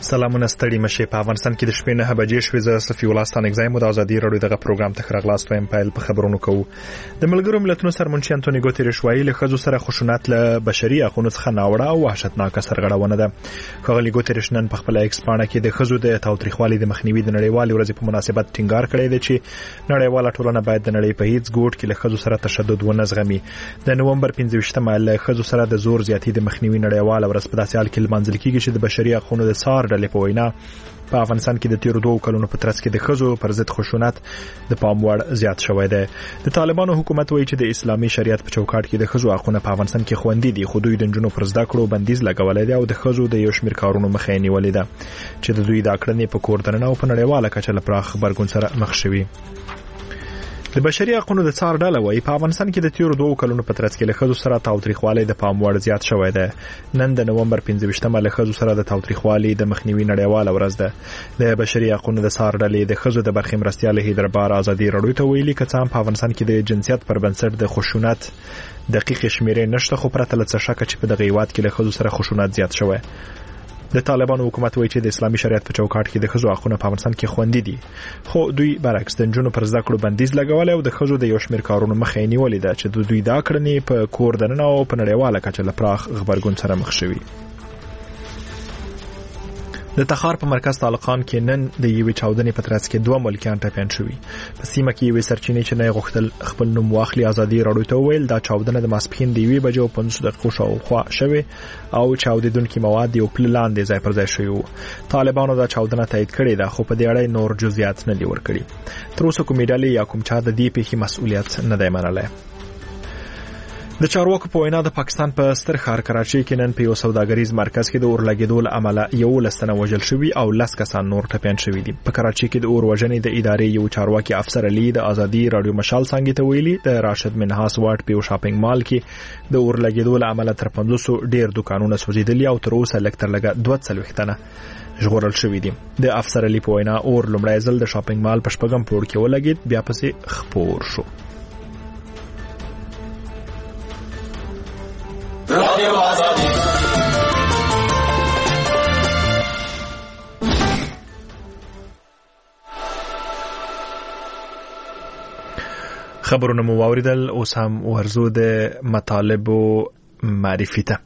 سلامونه ستړي مشه. په افغانستان کې د شپې 9 بجې شوې. زه صفي الله ستانک زایم د ازادي رادیو دغه پروګرام ته خراغلاس وایم. پایل په خبرونو کوو. د ملګرو ملتونو سرمنشي انټونی ګوتریش وایي له خزو سره خشونت له بشري حقوقو څخه ناوړه او وحشتناکه سرغړونه ده. ښاغلي ګوتریش نن په خپل ایکس پاڼه کې د خزو د تاوتریخوالي د مخنیوي د نړیوالې ورځې په مناسبت ټینګار کړی دی چې نړیواله ټولنه باید د نړۍ په هیڅ ګوټ کې له خزو سره تشدد ونه زغمي. د نومبر 15مه له خزو سره د زور زیاتی د مخنیوي نړیواله ورځ په داسې حال کې لمانځل کیږي چې د بشري حقوقو د سار ډلې په وینا په افغانستان کې د تیر 2 کلونو په ترڅ کې د خزو پر ضد خشونت د پام وړ زیات شوی دی. د طالبانو حکومت وایي چې د اسلامي شریعت په چوکاټ کې د خزو حقوقونه په افغانستان کې خوندي دي، خو دوی د جنونو پر زده کړو بندیز لګولای دی او د خزو د یو شمېر کارونو مخه یې نیولې ده چې د دوی د کړنې په کور دننه او په نړیواله کچه له پراخ خبرګون سره مخ شوي. د بشري حقوقو د څار ډله وایي په افغانستان کې د تیر 2 کلونو په ترڅ کې له خزو سره تاوتریخوالي د پام وړ زیات شوی دی. نن د نومبر 15مه له خزو سره د تاوتریخوالي د مخنیوي نړیواله ورځ ده. د بشري حقوقو د څار ډلې د خزو د برخې مرستیال هیدربار ازادي رادیو ته ویلي چې په افغانستان کې د جنسیت پر بنسټ د خشونت دقیق شمیرې نشته، خو پرته له څه شک چې په دغه هیواد کې له خزو سره خشونت زیات شوی. د طالبانو حکومت وایي چې د اسلامي شریعت په چوکاټ کې د خزو حقوقونه په افغانستان کې خوندي دي، خو دوی برعکس د جنونو پر زده کړو بندیز لګولای او د خزو د یو شمېر کارونو مخه یې نیولې ده چې دوی دا کړنې په کور دننه او په نړیواله کچه له پراخ خبرګون سره مخ شوي. د تخار په مرکز طالقان کې نن د یوې چاودنې په ترڅ کې 2 ملکیان ټپیان شوي. په سیمه کې یوې سرچینې چې نه غوښتل خپل نوم واخلي ازادي رادیو ته ویل دا چاودنه د ماسپښین د 1:15 شاوخوا شوه او چاودیدونکو مواد یو پل لاندې ځای پر ځای شوی وو. طالبانو دا چاودنه تایید کړې ده، خو په دې اړه نور جزئیات نه دی ورکړي. تر اوسه کومې ډلې یا کوم چا د دې پیښې مسؤلیت نه دی منلی. د چارواکو په وینا د پاکستان په ستر ښار کراچۍ کې نن په یو سوداګریز مرکز کې د اور لګیدو له امله 11 تنه وژل شوي او 10 کسان نور ټپیان شوي دي. په کراچۍ کې د اور وژنې د ادارې یو چارواکي افسر علي د ازادي رادیو مشال څنګه ته ویلي د راشد منحاس واټ په شاپینګ مال کې د اور لګیدو له امله تر 500 ډیر دکانونه سوځیدلي او تر اوسه لکتر لګه 240 تنه ژغورل شوي دي. د افسر علي په وینا اور لومړی ځل د شاپینګ مال په شپږم پوړ کې ولګید، بیا پسې خپور شو. خبرونه مو واوریدل، اوس هم ورزو د مطالبو معرفي ته.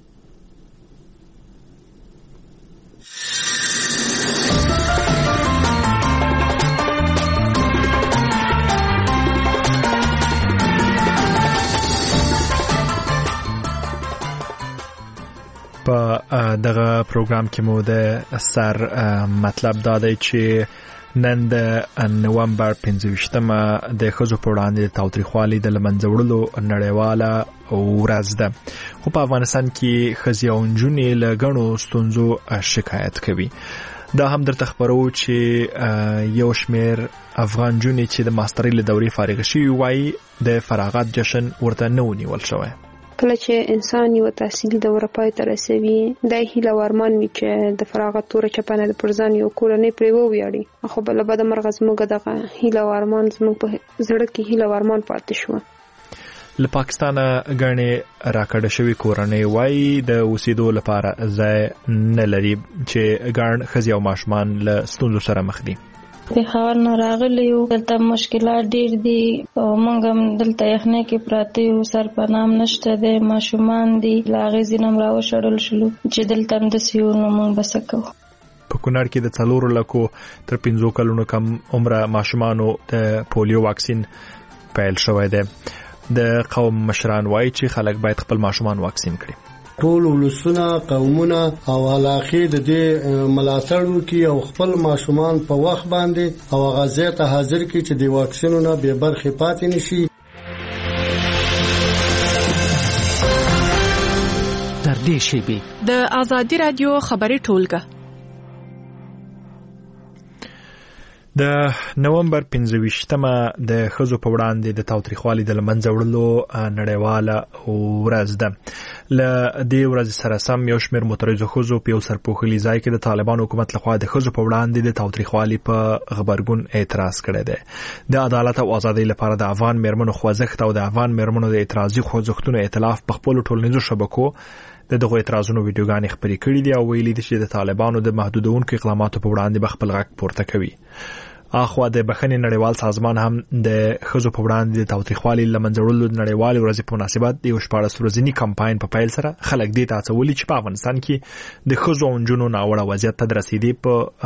په دغه پروګرام کې مو د سر مطلب دا دی چې نن د نومبر 15مه د خزو په وړاندې د تاوتریخوالي د لمنځه وړلو نړیواله ورځ ده، خو په افغانستان کې ښځې او نجونې له ګڼو ستونزو شکایت کوي. دا هم درته خبرو چې یو شمېر افغان نجونې چې د ماسترۍ له دورې فارغ شوي وایي د فراغت جشن ورته نه ونیول شوی. کله چې انسان یو تحصیلي دوره پای ته رسوي، د هیله ورمان وي چې د فراغت توره چپنه د پرځان یو کورنۍ پرې وویاړي، خو بل بده مرغه زموږ دغه هیله ورمان زموږ په زړه کې هیله ورمان پاتې شو. له پاکستانه غنې راکړه شوی کورنۍ وایي د اوسېدو لپاره ځای نه لري چې ګڼ ښځې او ماشومان له ستونزو سره مخ دي. په خاور نه راغلی یو، دلته مشکلات ډیر دي او موږ هم دلته یخنۍ کې پراته یو، سرپنام نشته دی، ماشومان دي لاغې ځینم راوشړل شلو چې دلته هم داسې یو نو موږ به څه کوو. په کونړ کې د 4 لکو تر 15 کلونو کم عمره ماشومانو د پولیو واکسین پیل شوی دی. د قوم مشران وایي چې خلک باید خپل ماشومان واکسین کړي. ټول ولسونه، قومونه او علاقې د دې ملاتړ وکړي او خپل ماشومان په وخت باندې او غازی ته حاضر کړي چې د واکسینونو به برخه پاتې نشي. تر دې شی د ازادي رادیو خبري ټولګه د نومبر 15مه د خزو په وړاندې د تاوتریخوالي د لمنځه وړلو نړیواله ورځ ده. ل دې ورځ سره سم یو شمېر مترجو خزو په یو سرپوښلي ځای کې د طالبان حکومت لخوا د خزو په وړاندې د تاوتریخوالي په خبرګون اعتراض کړی دی. د عدالت او ازادۍ لپاره د افغان میرمنو خوځښت او د افغان میرمنو د اعتراضي خوځښتونو ائتلاف په خپل ټولنیزو شبکو دغه اعتراضونو ویډیوګانې خپرې کړې دي او ویلي دي چې د طالبانو د محدودونکو اقداماتو په وړاندې به خپل غږ پورته کوي. اخوا د بخښنې نړیوال سازمان هم د خزو په وړاندې د تاوتریخوالي لمنځه وړلو د نړیوالې ورځې په مناسبت د 14 ورځني کمپاین په پیل سره خلک دې ته هڅولي چې په افغانستان کې د خزو او نجونو ناوړه وضعیت ته د رسیدې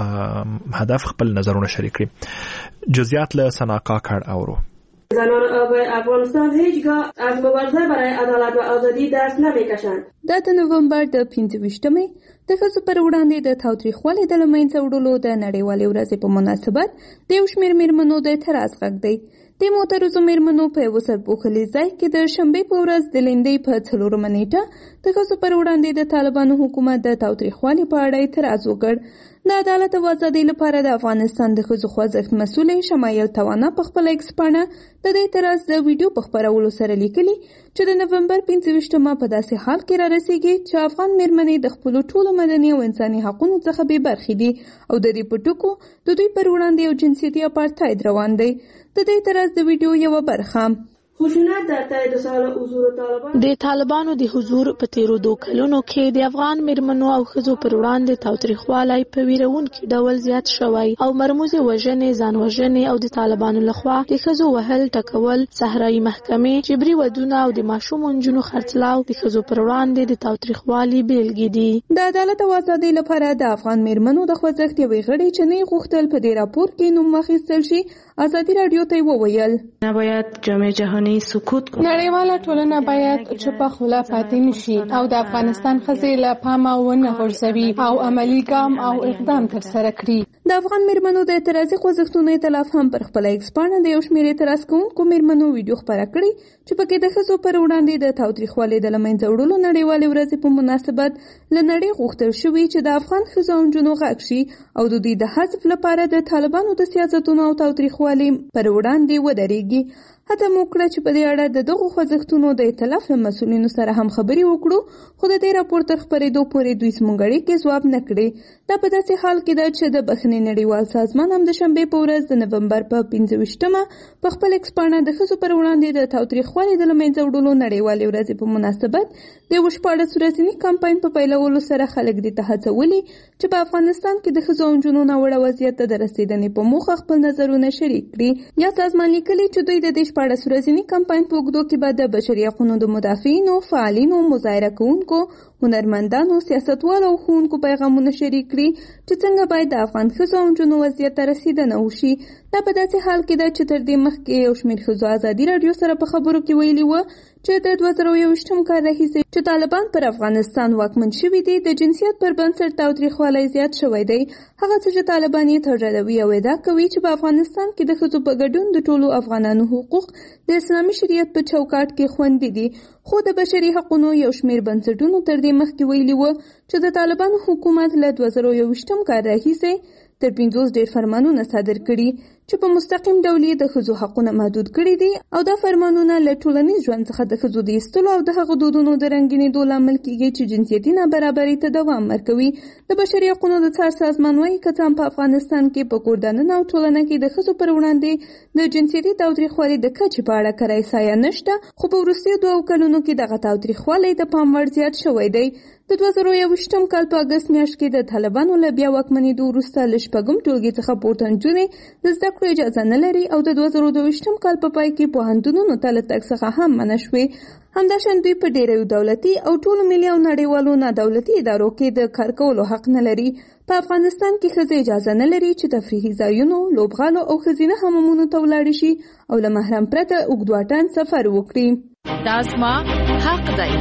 په هدف خپل نظرونه شریک کړي. جزئیات له سناقا کړ اورو. زنان افغانستان هیچگاه از مبارزه برای عدالت و آزادی دست نمیکشند. د نوامبر د 25مې د ښځو پر وړاندې د تاوتریخوالي د لمنځه وړلو د نړیوالې ورځې په مناسبت د یو شمېر میرمنو د اعتراض غږ دی. د معترضو میرمنو په یو سرپوښلي ځای کې د شنبې په ورځ د لیندۍ په 4 نیټه د ښځو پر وړاندې د طالبانو حکومت د تاوتریخوالي په اړه اعتراض وکړ. د عدالت او ازادۍ لپاره د افغانستان د ښځو خوځښت مسؤلې شمایل توانا په خپل ایکس پاڼه د اعتراض د ویډیو په خپرولو سره لیکلي چې د نومبر 25مه په داسې حال کې را رسیږي چې افغان میرمنې د خپلو ټولو مدني او انساني حقوقو څخه بې برخې دي او د دې په ټکو د دوی پر وړاندې یو جنسیتي اپارټاید روان دی. د دې اعتراض د ویډیو یو برخه خشونت در تایید سال حضور طالبان د طالبانو د حضور په تیرو 2 کلونو کې د افغان میرمنو او ښځو پر وړاندې تاوتریخوالی په ویرونکي ډول زیات شوی او مرموزې وژنې، ځان وژنې او د طالبانو لخوا د ښځو وهل، ټکول، صحرایي محکمې، جبري ودونه او د ماشوم نجونو خرڅلاو د ښځو پر وړاندې د تاوتریخوالي بیلګې دي. د عدالت او ازادۍ لپاره د افغان میرمنو د خوځښت یوې غړي چې نه غوښتل په دې راپور کې نوم واخیستل شي ازادي رادیو ته وویل نباید جامعه جهانی سکوت کړي. نړیواله ټولنه باید چوپه خوله پاتې نشي او د افغانستان ښځې له پامه ونه غورځوي او عملی ګام او اقدام ترسره کړي. د افغان میرمنو د اعتراضي خوځښتونو ائتلاف هم پر خپل ایکس پاڼه د یو شمېر اعتراض کوونکو میرمنو ویډیو خپره کړې چې پکې د ښځو پر وړاندې د تاوتریخوالي د لمنځه وړلو نړیوالې ورځې په مناسبت له نړۍ غوښتل شوي چې د افغان ښځو او نجونو غږ شي او د دوی د حذف لپاره د طالبانو د سیاستونو او تاوتریخوالي پر وړاندې ودرېږي. هڅه مو وکړه چې په دې اړه د دغو خوځښتونو د ائتلاف له مسؤلینو سره هم خبرې وکړو خو د دې راپور تر خپرېدو پورې دوی زموږ اړیکې ځواب نه کړې. دا په داسې حال کې ده چې د بخښنې نړیوال سازمان هم د شنبې په ورځ د نومبر په 25مه په خپل ایکس پاڼه د ښځو پر وړاندې د تاوتریخوالي د لمنځه وړلو نړیوالې ورځې په مناسبت د 14 ورځني کمپاین په پیلولو سره خلک دې ته هڅولي چې په افغانستان کې د ښځو او نجونو ناوړه وضعیت ته د رسېدنې په موخه خپل نظرونه شریک کړي. یا سازمان لیکلي چې دوی د 14 ورځني کمپاین په اوږدو کې به د بشري حقوقو د مدافعینو، فعالینو، مظاهره کوونکو، هنرمندانو، سیاستوالو او ښوونکو پیغامونه شریک کړي چې څنګه باید د افغان ښځو او نجونو وضعیت ته رسیدنه وشي. دا په داسې حال کې ده چې تر دې مخکې یو شمېر ښځو ازادي رادیو سره په خبرو کې ویلي وو چې د 2021 کال راهیسې چې طالبان پر افغانستان واکمن شوي دي د جنسیت پر بنسټ تاوتریخوالی زیات شوی دی. هغه څه چې طالبان یې تردوي او ادعا کوي چې په افغانستان کې د ښځو په ګډون د ټولو افغانانو حقوق د اسلامي شریعت په چوکاټ کې خوندي دي. خو د بشري حقوقو یو شمېر بنسټونو تر دې مخکې ویلي وو چې د طالبانو حکومت له 2021 کال راهیسې تر 50 ډېر فرمانونه صادر کړي چې په مستقیم ډول د ښځو حقونه محدود کړي دي او دا فرمانونه له ټولنیز ژوند څخه د ښځو د ایستلو او د هغو دودونو د رنګینېدو لامل کیږي چې جنسیتي نابرابرۍ ته دوام ورکوي. د بشري حقوقو د څار سازمان وايي که څه هم په افغانستان کې په کور دننه او ټولنه کې د ښځو پر وړاندې د جنسیتي تاوتریخوالي د کچې په اړه کره احصایه نشته، خو په وروستیو 2 کلونو کې دغه تاوتریخوالی د پام وړ زیات شوی دی. د 2021 کال په اګست میاشت کې د طالبانو له بیا واکمنېدو وروسته له شپږم ټولګي څخه پورته نجونې د زده کړو اجازه نه لري او د 2022 کال په پای کې پوهنتونونو ته له تګ څخه هم منع شوې. همداشان دوی په ډېرو دولتي او ټولو ملي او نړیوالو نادولتي ادارو کې د کار کولو حق نه لري. په افغانستان کې ښځې اجازه نه لري چې تفریحي ځایونو، لوبغالو او ښځینه حمامونو ته ولاړې شي او له محرم پرته اوږد واټن سفر وکړي. دا زما حق دی.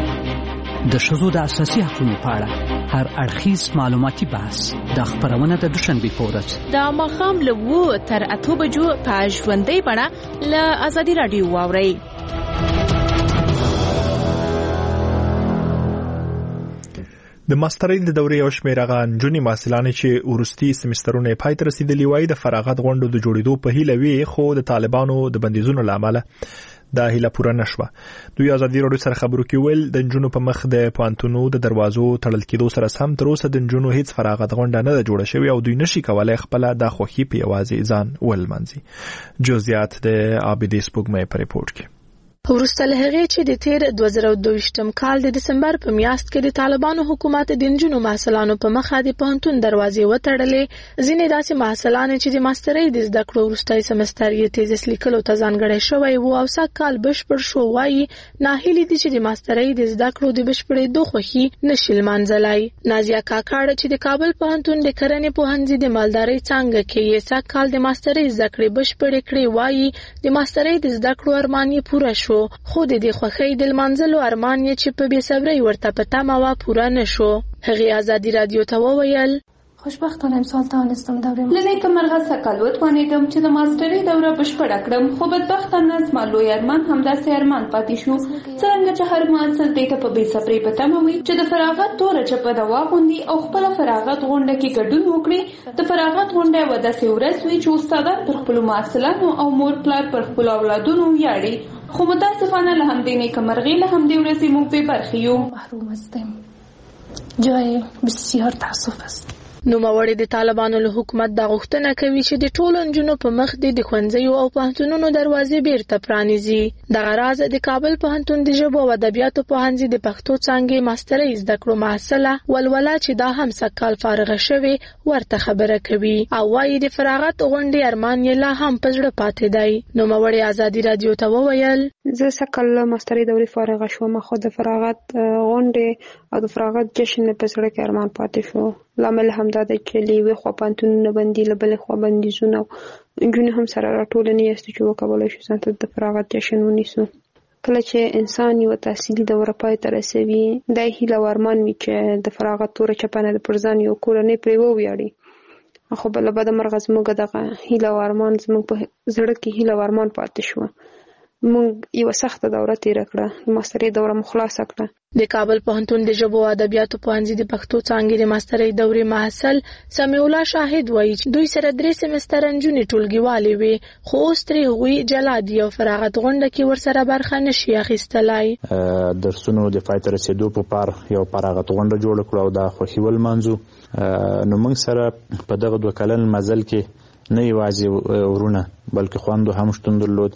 د ښځو د اساسي حقوقو په اړه هر اړخیز معلوماتي بحث د خبرونه د دوشنبه په ورځ د ماښام له 2 تر 8 بجو په ژوندۍ بڼه له ازادي رادیو واورئ. د ماسترۍ د دورې یو شمېر هغه نجونې محصلانې چې وروستي سمسترونه پای ته رسیدلي وای د فراغت غونډو د جوړېدو په هیله وي، خو د طالبانو د بندیزونو له امله دا هیله پوره نشوه. دوی ازادي راډیو سره خبرو کې ویل د نجونو په مخ د پوهنتونونو د دروازو تړل کېدو سره سم تر اوسه د نجونو هیڅ فراغت غونډه نه ده جوړه شوې او دوی نشي کولای خپل د خوښي په یوازې ځان ولمنځي. جزئیات د عابدې سپوږمۍ په ریپورت کې. وروسته له هغې چې د تیر 2022م کال د دسمبر په میاشت کې د طالبانو حکومت د نجونو محصلانو په مخه د پوهنتون دروازې وتړلې، ځینې داسې محصلان چې د ماسترۍ د زده کړو وروستی سمستر یې تیزس لیکلو ته ځانګړی شوی و او سږ کال بشپړ شو، وایي ناهیلي دي چې د ماسترۍ د زده کړو د بشپړېدو خوښي نشي لمانځلی. نازیه کاکړ چې د کابل پوهنتون د کرنې پوهنځي د مالدارۍ څانګه کې یې سږ کال د ماسترۍ زده کړې بشپړې کړې، وایي د ماسترۍ د زده کړو ارمان یې پوره شو، خو د دې خوښۍ د لمانځلو ارمان یې چې په بې صبرۍ ورته په تمه وه پوره نه شو. هغې ازادي راډیو ته وویل خوشبختانه امسال توانستم دوره لنی که مرغه سکل وتوانیدم چې د ماسترۍ دوره بشپړه کړم، خو بدبختانه زما لوی ارمان همداسې ارمان پاتې شو. څرنګه چې هر محصل دې ته په بې صبرۍ په تمه وي چې د فراغت توره چپه د واغوندي او خپله فراغت غونډه کې ګډون وکړي. د فراغت غونډه یوه داسې ورځ وي چې استادان پر خپلو محصلانو او مور پلار پر خپلو اولادونو ویاړي، خو متاسفانه له همدې نیکمرغۍ له همدې ورځې موږ بې برخې یو. محروم هستیم، جای بسیار تاسف است. نوموړي د طالبانو له حکومت دا غوښتنه کوي چې د ټولو نجونو په مخ د ښوونځیو او پوهنتونونو دروازې بیرته پرانیزي. دغه راز د کابل پوهنتون د ژبو او ادبیاتو پوهنځي د پښتو څانګې ماسترۍ زده کړو محصله ولوله چې دا هم سږ کال فارغه شوې ورته خبره کوي او وایي د فراغت غونډې ارمان یې لا هم په زړه پاتې دی. نوموړي ازادي راډیو ته وویل زه سږ کال له ماسترۍ دورې فارغه شوم، خو د فراغت غونډې او د فراغت جشن په زړه کې ارمان پاتې شو. لامل همدا دی چې له یوې خوا پوهنتونونه بندي، له بلې خوا بندیزونه او نجونې هم سره راټولنې یاستو چې وکولی شو ځان ته د فراغت جشن ونیسو. کله چې انسان یوه تحصیلي دوره پای ته رسوي، دا هیله او ارمان وي چې د فراغت توره چپنه د پر ځان یو کورنۍ پرې وویاړي، خو بله بده مرغه زموږ دغه هیله او ارمان زموږ په زړه کې هیله او ارمان پاتې شوه. موږ یوه سخته دوره تیره کړه، د ماسترۍ دوره مو خلاصه کړه. د کابل پوهنتون د ژبو او ادبیاتو پوهنځي د پښتو څانګې د ماسترۍ دورې محصل سمیع الله شاهد وایي چې دوی سره 3 سمستره نجونې ټولګیوالې وي، خو اوس ترې هغوی جلا دي او فراغت غونډه کې ورسره برخه نشي اخیستلی. درسونو د پای ته رسېدو په پار یو فراغت غونډه جوړه کړو او دا خوښي ولمانځو. نو موږ سره په دغه 2 کلن مزل کې نه یوازې ورونه بلکې خویندو هم شتون درلود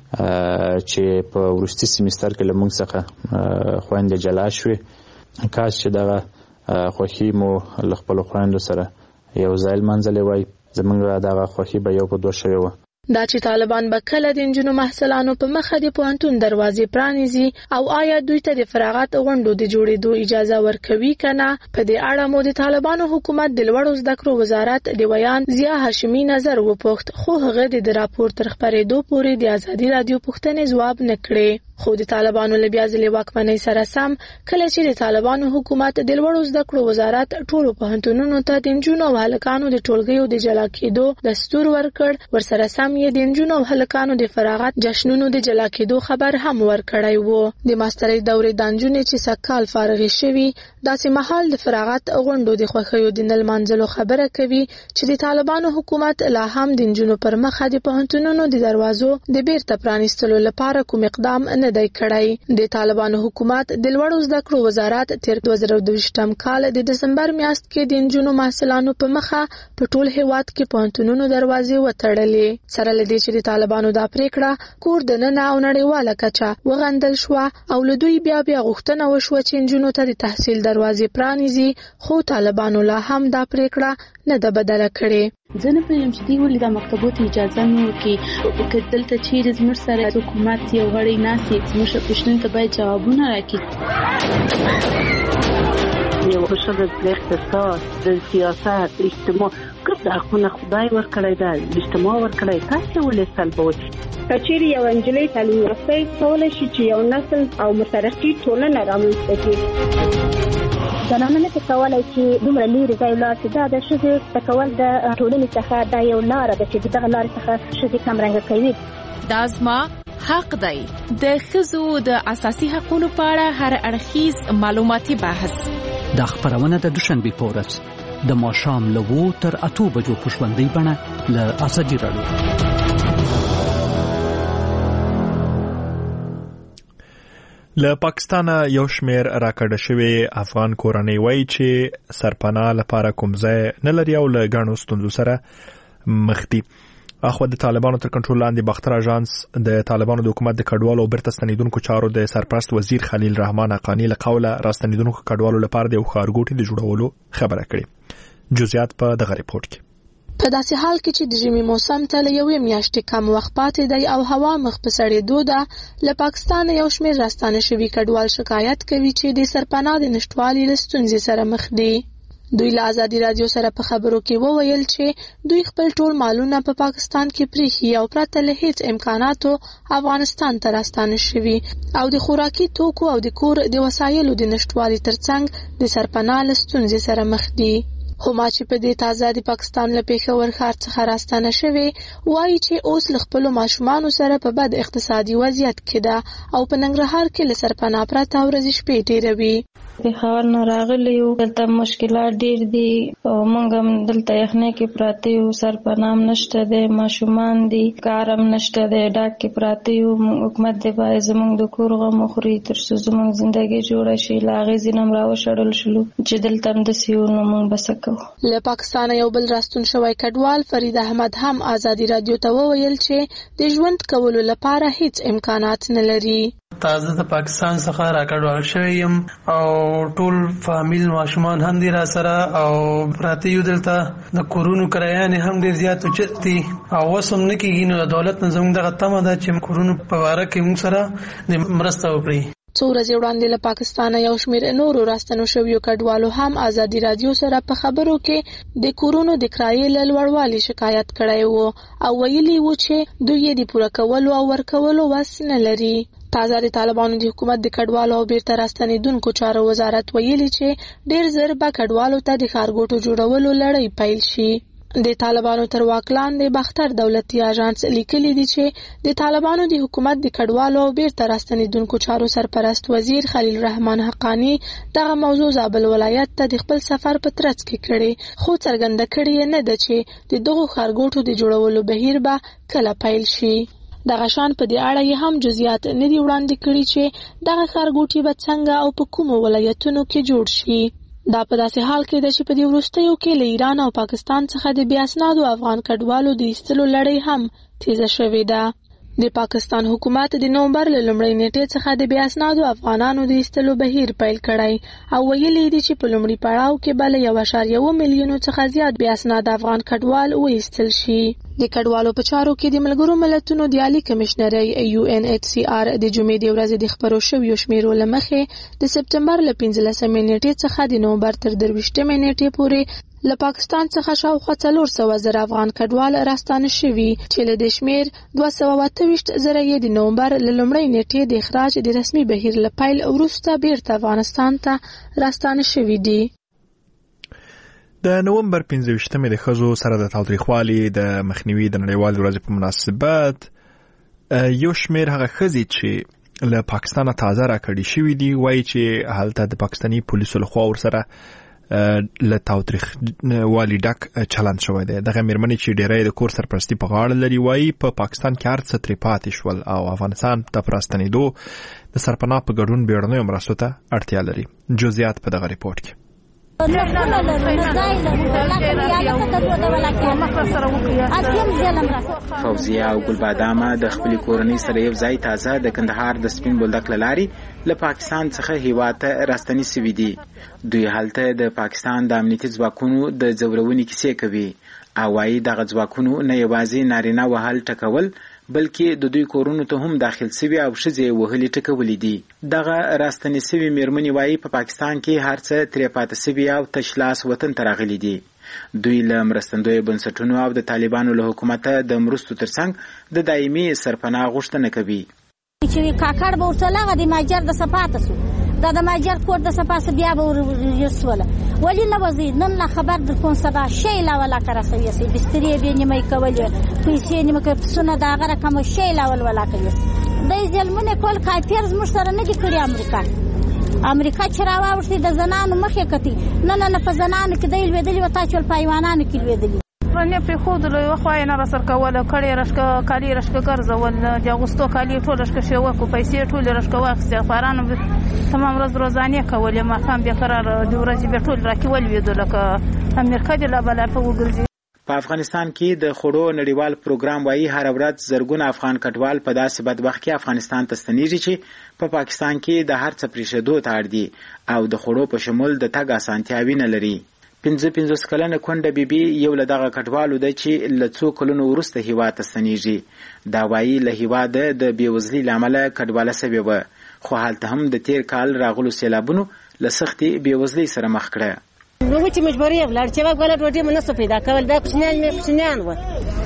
چې په وروستي سیمستر کې له موږ څخه خویندې جلا شوې. کاش چې دغه خوښي مو له خپلو خویندو سره یو ځای لمانځلی وای، زموږ دغه خوښي به یو په دوه شوې وه. دا چې طالبان به کله د نجونو محصلانو په مخه د پوهنتون دروازې پرانیزي او آیا دوی ته د فراغت غونډو د جوړېدو اجازه ورکوي که نه، په دې اړه مو د طالبانو حکومت د لوړو زده کړو وزارت د ویان ضیا هاشمي نظر وپوښت، خو هغه د راپور تر خپرېدو پورې د ازادي راډیو پوښتنې ځواب نه کړې. خو د طالبانو له بیا ځلې واکمنۍ سره سم کله چې د طالبانو حکومت د لوړو زده کړو وزارت ټولو پوهنتونونو ته د نجونو او هلکانو د ټولګیو د جلا کېدو دستور ورکړ، ورسره سم یې د نجونو او هلکانو د فراغت جشنونو د جلا کېدو خبر هم ورکړی و. د ماسترۍ دورې د نجونې چې سږ کال فارغې شوي داسې مهال د فراغت غونډو د خوښیو د نه لمانځلو خبره کوي چې د طالبانو حکومت لا هم د نجونو پر مخه د پوهنتونونو د دروازو د بیرته پرانیستلو لپاره کوم اقدام نه دی کړی. د طالبانو حکومت د لوړو زده کړو وزارت تر 2022م کال د دسمبر میاشت کې د نجونو محصلانو په مخه په ټول هیواد کې پوهنتونونو دروازې وتړلې. سره له دې چې د طالبانو دا پریکړه کور دننه او نړیواله کچه وغندل شوه او له دوی بیا غوښتنه وشوه چې نجونو ته د تحصیل دروازې پرانیزي، خو طالبانو لا هم دا پریکړه نه ده بدله کړې. زه نه پوهېږم چې دوی ولې دا مکتبو ته اجازه نه ورکوي، که دلته چیرې زموږ سره حکومت یو غړی ناست وي زموږ پوښتنو ته باید جوابونه راکړي. یو ښځه د اقتصاد، د سیاست، اجتماع ګډ حقونه خدای ورکړی ده، اجتماع ورکړی، تاسې ولې سلبوئ؟ که چیرې یوه نجلۍ تعلیم یافته کولی شي چې یو نسل او مترقي ټولنه رامنځته کړي. زنانه نه کولی چې دومره لرې ځای ولاړ شي. دا د ښځې کول د ټولنې څخه دا یو لاره ده چې دغه لارې څخه ښځې کمرنګه کوي. دا زما حق دی. د ښځو د اساسي حقوقو په اړه هر اړخیز معلوماتي بحث. دا خبرونه د دوشنبه په ورځ د ماښام له 2 تر 8 بجو په ژوندۍ بڼه له ازادي راډیو. له پاکستان یو شمیر راکړه شوی افغان کورنۍ وایي چې سرپناه لپاره کوم ځای نه لري او له ګڼو ستونزو سره مخ دي. اخو د طالبانو تر کنټرول لاندې باختر اژانس د طالبانو د حکومت د کډوالو او بیرته ستنیدونکو چارو د سرپرست وزیر خلیل رحمان حقانی له قوله راستنیدونکو کډوالو لپاره د ښارګوټي د جوړولو خبره کړې. جزئیات په دغه ریپورت کې. په داسې حال کې چې د ژمي موسم ته له یوې میاشتې کم وخت پاتې دی او هوا مخ په سړېدو ده، له پاکستان یو شمېر راستانه شوي کډوال شکایت کوي چې د سرپناه د نشټوالي له ستونزې سره مخ دي. دوی له ازادي رادیو سره په خبرو کې وویل چې دوی خپل ټول مالونه په پاکستان کې پریښي او پرته له هیڅ امکاناتو افغانستان ته راستانه شوي او د خوراکي توکو او د کور د وسایلو د نشټوالي ترڅنګ د سرپناه له ستونزې سره مخ دي. هما چې په دې تازه د پاکستان له پېښور ښار څخه راستانه شوي وایي چې اوس له خپلو ماشومانو سره په بد اقتصادي وضعیت کې ده او په ننګرهار کې له سرپناه پرته ورځې شپې تېروي. پېښور نه راغلي یو، دلته مشکلات ډېر دي او موږ هم دلته یخنۍ کې پراته یو، سرپناه هم نشته دی، ماشومان دي، کار هم نشته دی، ډاک کې پراته یو. حکومت دی باید زموږ د کور غم وخوري تر څو زموږ زندګي جوړه شي. له هغې ځینې هم راوشړل شولو چې دلته هم داسې یو، نو موږ به څه کوو. له پاکستانه یو بل راستون شوی کډوال فرید احمد هم ازادي رادیو ته وویل چې د ژوند کولو لپاره هیڅ امکانات نه لري. تازه د پاکستان څخه راکډوال شوی یم او ټول فامیل ماشومان هم دي را سره او پراته یو. دلته د کورونو کرایانې هم ډېر زیات اوچت دي او اوس هم نه کېږي. نو د دولت نه زموږ دغه تمه ده چې کورونو په باره کې موږ سره د مرسته وکړي. څو ورځې وړاندې له پاکستانه یو شمېر نورو راستنو شویو کډوالو هم ازادي رادیو سره په خبرو کې د کورونو د کرایې له لوړوالي شکایت کړی و او ویلي و چې دوی یې د پوره کولو او ورکولو وس نه لري. تازه د طالبانو د حکومت د کډوالو او بیرته راستنیدونکو چارو وزارت ویلي چې ډېر زر به کډوالو ته د ښارګوټو جوړولو لړۍ پیل شي. د طالبانو تر واک لاندې باختر دولتي اژانس لیکلي دي چې د طالبانو د حکومت د کډوالو او بیرته راستنیدونکو چارو سرپرست وزیر خلیل رحمان حقانی دغه موضوع زابل ولایت ته د خپل سفر په ترڅ کې کړي، خو څرګنده کړې نه ده چې د دغو ښارګوټو د جوړولو بهیر به کله پیل شي. دغه شان په دې اړه یې هم جزئیات نه دي وړاندې کړي چې دغه ښارګوټي به څنګه او په کومو ولایتونو کې جوړ شي. دا په داسې حال کې ده چې په دې وروستیو کې له ایران او پاکستان څخه د بې اسنادو افغان کډوالو د ایستلو لړۍ هم تیزه شوې ده. د پاکستان حکومت د نومبر له لومړۍ نیټې څخه د بې اسنادو افغانانو د ایستلو بهیر پیل کړی او ویلي دي چې په لومړي پړاو کې به له 1.1 میلیونو څخه زیات بې اسناده افغان کډوال وایستل شي. د کډوالو په چارو کې د ملګرو ملتونو د عالی کمشنرۍ UNHCR د جمعې د ورځې د خبرو شویو شمیرو له مخې د سپتمبر له 15مې نیټې څخه د نومبر تر 23مې نیټې پورې له پاکستان څخه شاوخوا 400,000 افغان کډوال راستانه شوي چې له دې شمیر 228,000 یې د نومبر له لومړۍ نیټې د اخراج د رسمي بهیر له پیل وروسته بیرته افغانستان ته راستانه شوي دي. د نومبر 15مې د ښځو سره د تاوتریخوالي د مخنیوي د نړیوالې ورځې په مناسبت یو شمیر هغه ښځې چې له پاکستانه تازه راکړې شوي دي وایي چې هلته د پاکستاني پولیسو لخوا ورسره له تاوتریخوالي ډک چلند شوی دی. دغه مېرمنې چې ډېری د کور سرپرستي په غاړه لري وایي په پاکستان کې هر څه ترې پاتې شول او افغانستان ته په راستنېدو د سرپناه په ګډون بیړنیو مرستو ته اړتیا لري. جزئیات په دغه ریپورت کې. فوزیه او ګلبادامه د خپل کورنۍ سره یو ځای تازه د کندهار د سپین بولدک لارې له پاکستان څخه هیواد ته راستنې شوي دي. دوی هلته د پاکستان د امنیتي ځواکونو د ځورونې کیسې کوي او وايي دغه ځواکونو نه یوازې نارینه وهل ټکول بلکې د دوی کورونو ته هم داخل شوي او ښځې وهلې ټکولې دي. دغه راستنې شوي مېرمنې وايي په پاکستان کې هر څه ترې پاتې شوي او تش لاس وطن ته راغلي دي. دوی له مرستندویو بنسټونو او د طالبانو له حکومته د مرستو ترڅنګ د دایمي سرپناه غوښتنه کوي. چې کاکړ به ورته لغه د ماجر د صفاته سو دا د ماجر کور د صفاسه بیا به ورسوله ولی نه وزي نن لا خبر د کون سبا شی لا ولا کرا سوي سي بستري به نیمه کولې پیسې نیمه کې سونه دا غره کوم شی لا ولا کوي د ځلمنه کول کافر زموږ سره نه دي کړی. امریکا چې راوړتي د زنانو مخې کتي نه په زنانو کې دی لویدلی وتا چول پایوانانو کې لویدلی کورنۍ پرې ښودلو یوه خوا یې نه راسره کوله کړې رشکه کالي رشکه ګرځول د اغوستو کالي ټول رشکه شوه کو پیسې ټولې رشکه واخیستې خوارانو تمام ورځ روزانې کولې ماښام بیا قرار د ورځې بیا ټول راکې ولوېدو لکه امریکا دې لا بلا په وګرځي. په افغانستان کې د خوړو نړیوال پروګرام وایي هر ورځ زرګونه افغان کډوال په داسې بدبخت کې افغانستان ته ستنېږي چې په پاکستان کې د هر څه پرېښودو ته اړ دي او د خوړو په شمول د تګ اسانتیاوې نه لري. 55 کلنه کونډه بیبي یو له دغه کډوالو ده چې له څو کلونو وروسته هیواد ته ستنېږي. دا وایي له هیواده د بېوزلۍ له امله کډواله سوې وه خو هلته هم د تېر کال راغلو سیلابونو له سختې بېوزلۍ سره مخ کړه. نو چې مجبورې ولاړ چې وګوره ډوډۍ مې نسو پیدا کول دا کوچنیان وه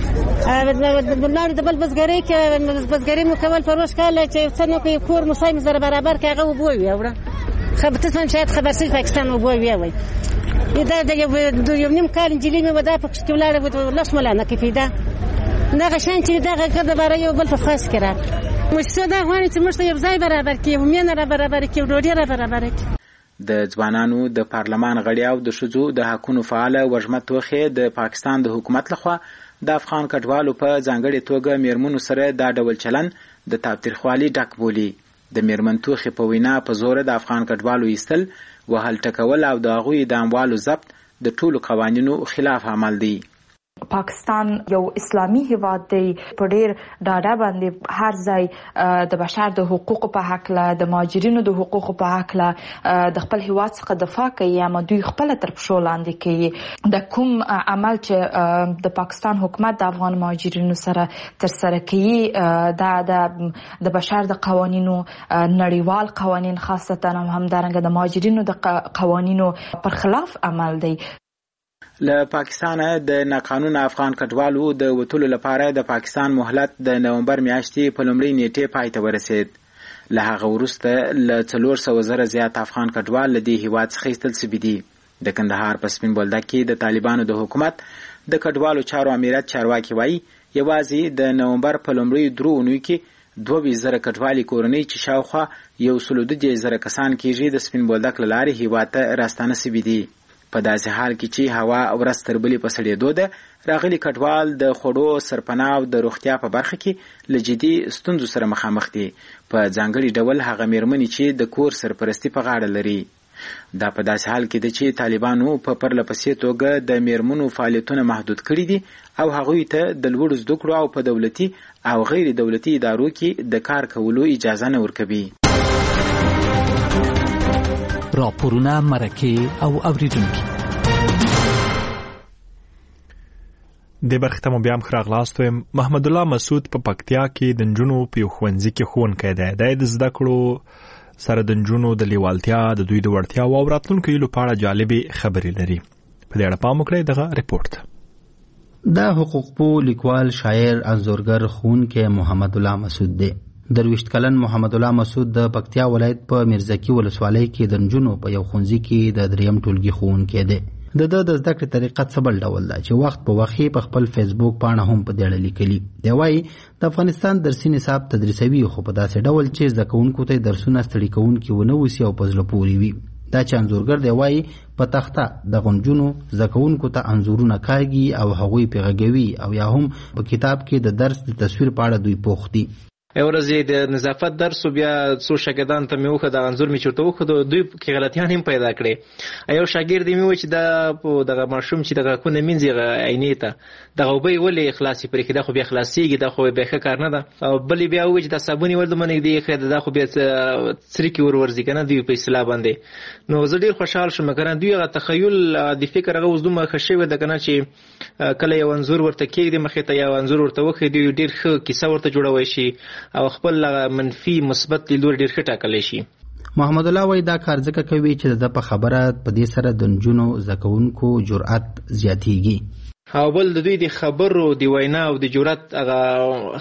ولاړو د بل بزګرۍ کې بزګرۍ مو کول په روش کال چې څه نه کوي کور مو سای مې سره برابر کړي هغه اوبه ویوړه خو ته هم شاید خبر سي پاکستان اوبه ویوي دا د یو نیم کال نجلۍ مې ودا په کې ولاړه لاس مولا نه کې پیدا دغه شان چې دغه کده برای یو بل په خاص کړه مشته دا غواړي چې موږ ته یو ځای برابر کړي ومنه را برابر کړي ډوډۍ را برابر کړي. د ځوانانو د پارلمان غړي او د ښځو د حقونو فعال وژمه توخې د پاکستان د حکومت لخوا د افغان کډوالو په ځانګړې توګه میرمنو سره دا ډول چلن د تاوتریخوالي ډک بولي. د میرمن توخې په وینا په زوره د افغان کډوالو ایستل وهل ټکول او د هغوی د اموالو ضبط د ټولو قوانینو خلاف عمل دی. پاکستان یو اسلامي هیواد دی په ډیر ډاډه باندې هر ځای د بشر د حقوقو په حق له د مهاجرینو د حقوقو په حق له د خپل هیواد څخه دفاع کوي اما دوی خپل تر پښو لاندې کوي. د کوم عمل چې د پاکستان حکومت د افغان مهاجرینو سره تر سره کوي دا د بشر د قوانینو نړیوال قوانین خاصتا هم درنګ د مهاجرینو د قوانینو پر خلاف عمل دی. له پاکستان د ناقانونه افغان کډوالو د وټولو لپاره د پاکستان مهلت د نومبر میاشتې په لومړۍ نیټې پای ته ورسید. له هغه وروسته له 400,000 زیات افغان کډوال له دې هیواد څخه ایستل سوي دي. د کندهار په سپین بولدک کې د طالبانو د حکومت د کډوالو چارو امریت چارواکي وایي یوازې د نومبر په لومړیو 3 اونیو کې 22,000 کډوالي کورنۍ چې شاوخوا 110,000 کسان کېږي د سپین بولدک له لارې هیواد ته راستانه سوي دي. په داسې حال کې چې هوا ورځ تر بلې په سړېدو ده راغلي کډوال د خوړو سرپناه او د روغتیا په برخه کې له جدي ستونزو سره مخامخ دي په ځانګړي ډول هغه میرمنې چې د کور سرپرستي په غاړه لري. دا په داسې حال کې ده چې طالبانو په پرله پسې توګه د میرمنو فعالیتونه محدود کړي دي او هغوی ته د لوړو زده کړو او په دولتي او غیر دولتي ادارو کې د کار کولو اجازه نه ورکوي. راپورونه مرکه او اوریدونکي د برخې ته مو بیا هم ښه راغلاست وایم. محمد الله مسعود په پکتیا کې د نجونو په یو ښوونځي کې ښوونکی دی. د زده کړو سره د نجونو د لیوالتیا د دوی د وړتیاو او راتلونکو هیلو په اړه جالبې خبرې لري. په دې اړه پام وکړئ دغه رپورټ. دا حقوق پو لیکوال شاعر انځورګر ښوونکی محمد الله مسعود دی. 23 کلن محمد الله مسعود د پکتیا ولایت په میرزکی ولسوالۍ کې د نجونو په یو ښوونځي کې د 3م ټولګي ښوونکی دی. د زده کړې طریقه څه بل ډول ده چې وخت په وخت په خپل فیسبوک پاڼه هم په دې اړه لیکلي. دی وایي د افغانستان درسي نصاب تدریسوي خو په داسې ډول چې زده کوونکو ته درسونه ستړي کوونکي ونه وسي او په زړه پورې وي. دا چې انځورګر دی وایي په تخته د نجونو زده کوونکو ته انځورونه کاږي او هغوی پرې غږوي او یا هم په کتاب کې د درس د تصویر په اړه دوی پوښ دي. یو ورځ د نظافت درس بیا څو شاګردان ته مې وښود انځور مې چورته وښود دوی کې غلطیان هم پیدا کړې. یو شاګرد مې وویل چې دغه ماشوم چې دغه کونه مینځي عینې ته دغه اوبه یې ولې خلاصې پرېښي دا خو بیا خلاصېږي دا خو بیا ښه کار نه ده. او بل بیا وویل چې دا صابون یې ولې دومره نږدې ایښی دا خو بیا څرکې ورورځي که نه دوی په اصطلاح باندې. نو زه ډېر خوشحال شوم که نه دوی هغه تخیل د فکر هغه اوس دومره ښه شوی ده که نه چې کله یو انځور ورته کېږدي مخې ته یو انځور ورته وښیي دوی ډېر ښه کیسه ورته جوړوی شي او خپل منفي مثبت لیدلوري ډېر ښه ټاکلی شي. محمد الله وایي دا کار ځکه کوي چې د په خبره په دې سره د نجونو زده کوونکو جرأت زیاتیږي. او بل د دوی د خبرو د وینا او د جرأت هغه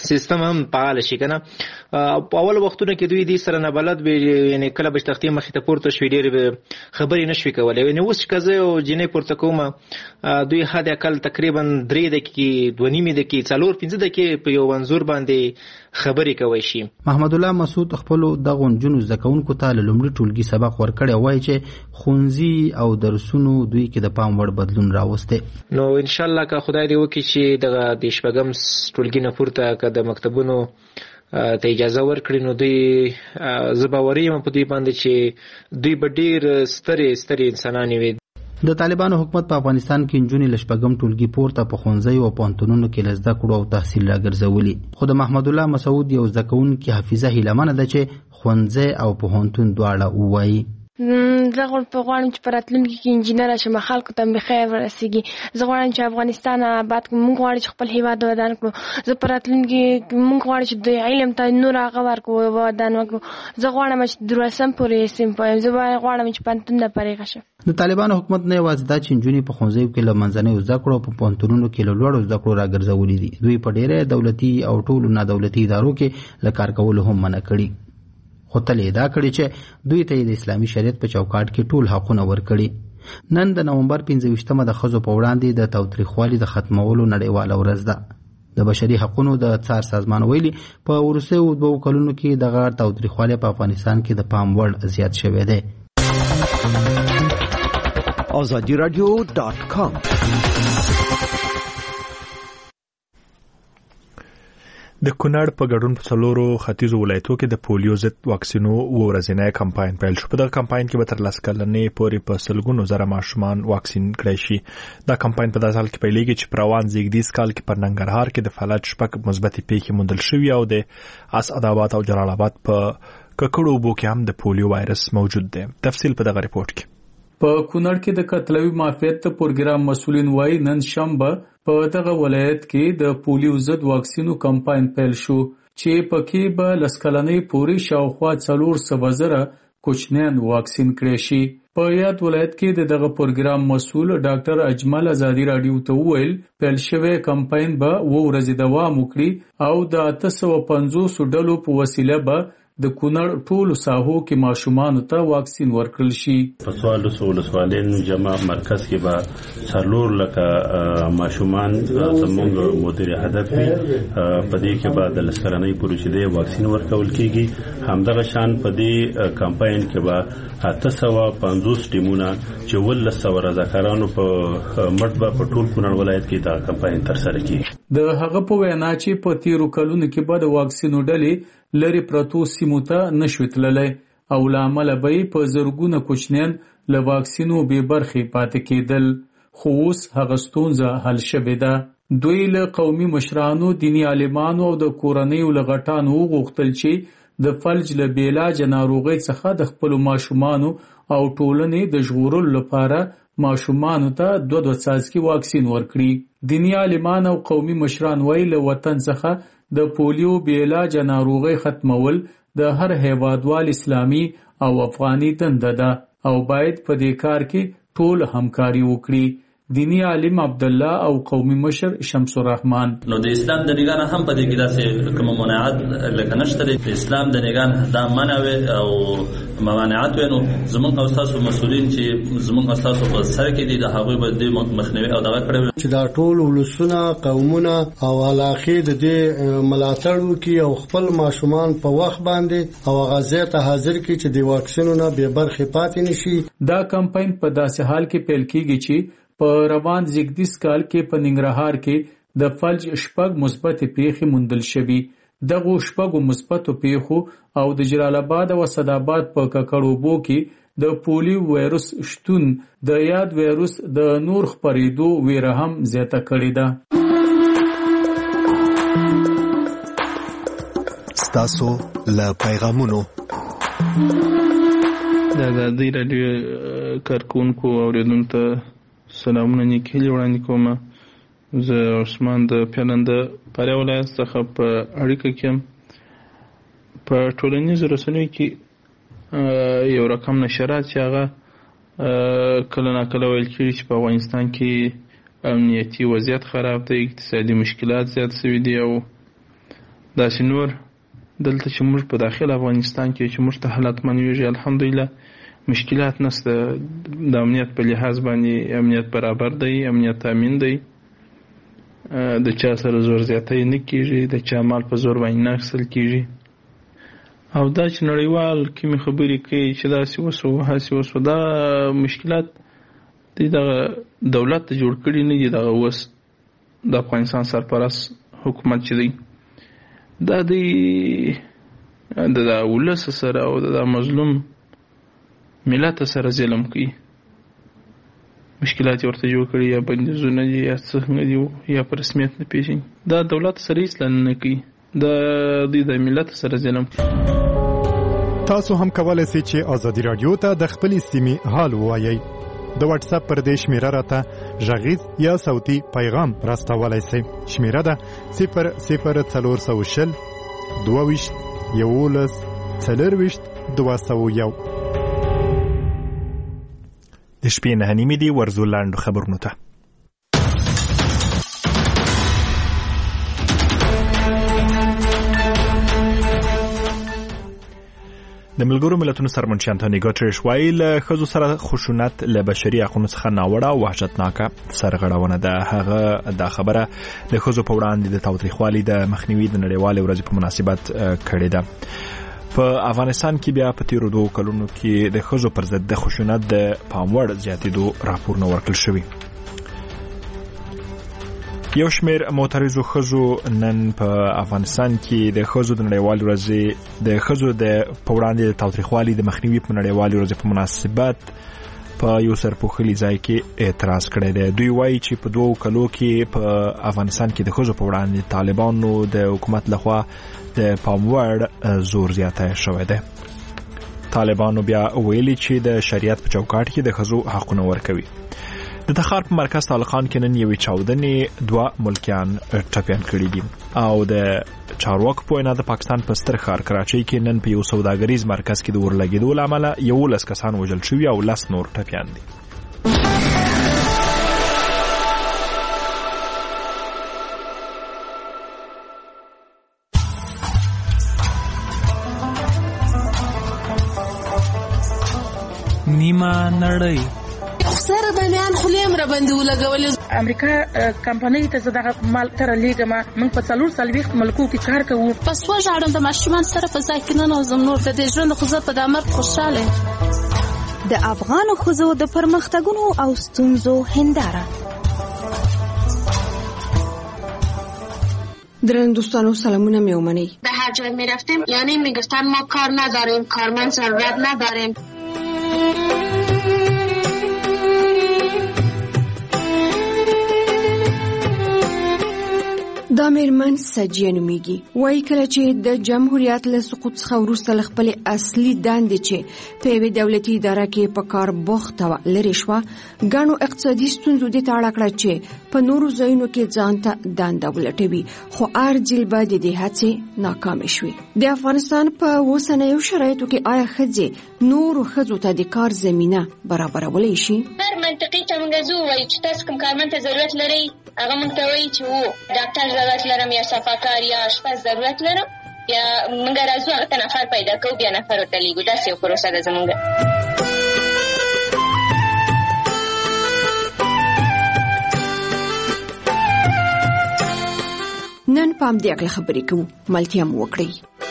سیستم هم فعال شي کنه. په اول وختونو کې دوی دې سره نه بلد به، یعنی کله به تختې مخې ته پورته شوي ډېرې خبرې نشوي کولی. یعنی اوس که زه یو جینۍ پورته کوم دوی حد اقل تقریبا 3 دقیقې 2.5 دقیقې 4-5 دقیقې په یو منظور باندې خبرې کوي شي. محمد الله مسعود خپل دغه نجونو زده کوونکو ته له لومړي ټولګي سبق ورکړی، وایي چې ښوونځي او درسونو دوی کې د پام وړ بدلون راوستی. نو ان شاء الله که خدای دې وکړي چې دغه د شپږم ټولګي نه پورته که د مکتبونو ته اجازه ورکړي نو دوی زه باوري یم په دوی باندې چې دوی به ډېر سترې انسانانې وي. د طالبانو حکومت په افغانستان کې نجونې له شپږم ټولګي پورته په ښوونځیو او پوهنتونونو کې له زده کړو او تحصیل راګرځولي، خو د محمد الله مسعود یو زده کوونکي حافظه هیلهمنه ده چې ښوونځی او پوهنتون دواړه ووایي. زه غواړم چې په راتلونکي کې انجینر شم، خلکو ته بخیر ورسیږي. زه غواړم چې افغانستان آباد کړو، موږ غواړو چې خپل هیواد ودان کړو. زه په راتلونکي کې موږ غواړو چې د علم ته نور هغه ورکړو، ودان وکړو. زه غواړم چې 12 پورې سیم پویم. زه غواړم چې پوهنتون ته فارغ شم. د طالبانو حکومت نه یوازې دا چې نجونې په ښوونځیو کې له منځنیو زده کړو او په پوهنتونونو کې له لوړو زده کړو راګرځولي دي، دوی په ډېری دولتي او ټولو نادولتي ادارو کې له کار کولو هم منع کړي. خو تل یې دا کړي چې دوی ته د اسلامي شریعت په چوکاټ کې ټول حقونه ورکړي. نن د نومبر 25 د ښځو په وړاندې د تاوتریخوالي د ختمولو نړیواله ورځ ده. د بشري حقوقو د څار سازمان ویلي په وروستیو 2 کلونو کې دغه تاوتریخوالي په افغانستان کې د پام وړ زیات شوی دی. azadiradio.com د کونړ په ګډون په 4 ختیځو ولایتونو کې د پولیو ضد واکسینو ورځنی کمپاین پیل شو. په دغه کمپاین کې به تر 10 کلنې پورې په سلګونو زره ماشومان واکسین کړي شي. دا کمپاین په داسې حال کې پیلېږي چې په روان زیږدیز کال کې پر ننګرهار کې د فلج شپږ مثبتې پیښې موندل شوې او د اسعدآباد او جلال آباد په ککړو اوبو کې هم د پولیو وایرس موجود دی. تفصیل په دغه ریپورت کې. په کونړ کې د قتلوي معافیت پروګرام مسؤلین وایي نن شنبه په دغه ولایت کې د پولیو ضد واکسینو کمپاین پیل شو چې پکې به لسکلنې پورې شاوخوا 400 زره کوچنیان واکسین کړي شي. په یاد ولایت کې دغه پروګرام مسؤل ډاکټر اجمل ازادي رادیو ته وویل پیل شوی کمپاین به 2 ورځې دوام وکړي او د 850 ډلو په وسیله به د کونړ ټولو ساحو کې ماشومان ته واکسین ورکړل شي. په 14 جمع مرکز کې به 4 لکه ماشومان زموږ مدیر هدف وي. په دې کې به د لسکرنۍ پورې چې د واکسین ورکول کیږي. همدغه شان په دې کمپاین کې به 850 ټیمونه چې 1200 رضاکارانو په مټ به په ټول کونړ ولایت کې دا کمپاین ترسره کیږي. د هغه په وینا چې په 13 کلونو کې به د واکسینو ډلې لری پرتو سیمو ته نشوي تللی او لامل به په زرګونه کوچنیان له واکسینو بې برخې پاتې کېدل، خو اوس هغه ستونزه حل شوې ده. دوی له قومي مشرانو، دیني عالمانو او د کورنیو له غټانو وغوښتل چې د فلج له بېعلاجه ناروغۍ څخه د خپلو ماشومانو او ټولنې د ژغورلو لپاره ماشومانو ته 2 څاڅکي واکسین ورکړي. دیني عالمان او قومي مشران وایي له وطن څخه د پولیو بېعلاجه ناروغۍ ختمول د هر هیوادوال اسلامي او افغاني دنده ده او باید په دې کار کې ټول همکاري وکړي. دینی عالم عبد الله او قومي مشر شمس الرحمن نو د اسلام د نگاه هم په دې کې داسې کوم مناعت لکه نشته. د اسلام د نگاه دا منع او ممانعت نو زموږ او تاسو مسؤلین چې زموږ او تاسو په سر کې دي د هغه به د مخنیوي او دغه کړو چې دا ټول ولسونه قومونه او علاقه د دې ملاتړ وکي او خپل ماشومان په وخت باندې او غزه ته حاضر کی چې د واکسینونو به برخه پاتې نشي. دا کمپاین په داسې حال کې پیل کیږي چې په روان زیږدیز کال کې په ننګرهار کې د فلج شپږ مثبت پیښې موندل شوي. دغه شپږ مثبت پیښو او د جلال آباد او اسعدآباد په ککړوبو کې د پولیو وایرس شتون د یاد وایرس د نور خپرېدو ویره هم زیاته کړې ده. ستاسو له پیغامونو د ازادي رادیو کارکونکو اوریدونکو سلامونه نیکهیلې وړاندې کوم. زه عثمان د پیلند پاره ولایت څخه په اړیکه کې په ټولنیزو رسنیو کې یو رقم نشرات چې هغه کله ناکله ویل کېږي چې په افغانستان کې امنیتي وضعیت خراب دی، اقتصادي مشکلات زیات شوي دي او داسې نور دلته چې موږ په داخل افغانستان کې چې موږ ته حالات منویږي الحمدلله مشکلات نشته. د امنیت په لحاظ باندې امنیت برابر دی، امنیت امین دی، د چا سره زور زیاتی نه کیږي، د چا مال په زور باندې نه اخیستل کیږي. او دا چې نړیوال کومې خبرې کوي چې داسې وسو هاسې وسو، دا مشکلات دی دغه دولت ته جوړ کړي نه دي. دغه اوس د افغانستان سرپرست حکومت چې دی دا دی د ولس سره او د مظلوم ملت سره ظلم کوي. مشکلات ورته جوړ کړي، یا بندیزونه دي یا څنګه دي، یا په رسمیت نه پیژني. دا دولت سره هیڅ نه کوي، دا د ملت سره ظلم کوي. تاسو هم کولای شئ چې ازادي رادیو ته د خپل سیمې حال ووایئ. د واتس اپ پر دې شمیره راته غږیز یا صوتي پیغام راستولای شئ. شمیره ده 00420 22 11 40 201. د شپې 9:30 دی. ورزو لاندو خبرونو ته. د ملګرو ملتونو سرمنشي انټونی ګوتریش وایي له ښځو سره خشونت له بشري حقوقو څخه ناوړه او وحشتناکه سرغړونه ده. هغه دا خبره د ښځو په وړاندې د تاوتریخوالي د مخنیوي د نړیوالې ورځې په مناسبت کړې ده. په افغانستان کې بیا په تیرو 2 کلونو کې د ښځو پر ضد د خشونت د پام وړ زیاتېدو راپورونه ورکړل شوي. یو شمېر معترضو ښځو نن په افغانستان کې د ښځو د نړیوالې ورځې د ښځو د په وړاندې د تاوتریخوالي د مخنیوي په نړیوالې ورځې په مناسبت په یو سرپوښلي ځای کې اعتراض کړی دی. دوی وایي چې په 2 کلو کې په افغانستان کې د ښځو په وړاندې طالبانو د حکومت لخوا د پام وړ زور زیاتی شوی دی. طالبانو بیا ویلي چې د شریعت په چوکاټ کې د ښځو حقونه ورکوي. د تخار په مرکز طالقان کې نن یوې چاودنې 2 ملکیان ټپیان کړي دي او د چارواکو په وینا د پاکستان په ستر ښار کراچۍ کې نن په یو سوداګریز مرکز کې د ورلګېدو له امله 11 کسان وژل شوي او 10 نور ټپیان دي. نیمه نړۍ سره بنیان خلیم را باندې ولګولې. امریکا کمپنۍ ته زه دغه مال تر لیږم. موږ په 440 ملکو کې کار کوو. پس وژاړم د ماشومان سره په ځای کې نه نوزم. نور د دې ژوند خو زه په دامر خوشاله. د افغانو ښځو د پرمختګونو او ستونزو هنداره. درنو دوستانو سلامونه میومنی. به هر جای میرفتیم یعنی میگفتن ما کار نداریم، کارمند ضرورت نداریم. دا میرمن سجیه نومیږي. وایي کله چې د جمهوریت له سقوط څخه وروسته له خپلې اصلي دندې چې په یوې دولتي اداره کې په کار بوخته وه لرې شوه، ګڼو اقتصادي ستونزو دې ته اړه کړه چې په نورو ځایونو کې ځان ته دنده ولټوي، خو ارجل به د دې هڅې ناکامې شوې. د افغانستان په اوسنیو شرایطو کې آیا ښځې نورو ښځو ته د کار زمینه برابرولی شي؟ هر منطقي ته موږ زه ووایو چې تاسو کوم کارمند ته ضرورت لرئ، هغه موږ ته وایي چې ډاکټر ضرورت لرم یا صفاکار یا اشپز ضرورت لرم، یا موږ راځو هغه ته نفر پیدا کوو، بیا نفر ورته لیږو. داسې یو پروسه ده زموږ. نن په همدې اړه خبرې کوو. ملتیا مو وکړئ.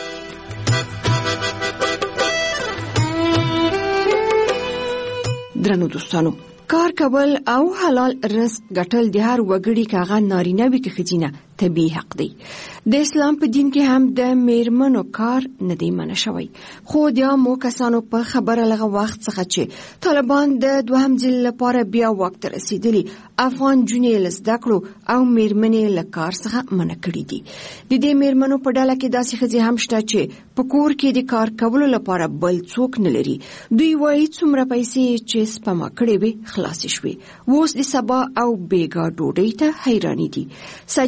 درنو دوستانو، کار کول او حلال رزق ګټل د هر وګړي کاغه نارینه وي که ښځینه طبیعي حق دی. د اسلام په دین کې هم د میرمنو کار نه دی منع شوی، خو د عامو کسانو په خبره لغه وخت څخه چې طالبان د دوهم ځل لپاره بیا واک ته رسېدلي افغان جونې له زده کړو او میرمنې له کار څخه منع کړي دي. د دې میرمنو په ډله کې داسې ښځې هم شته چې په کور کې د کار کولو لپاره بل څوک نه لري. دوی وایي څومره پیسې چې سپما کړې وي خلاصې شوې، اوس د سبا او بیګا ډوډۍ ته حیرانې دي. سجیه داسې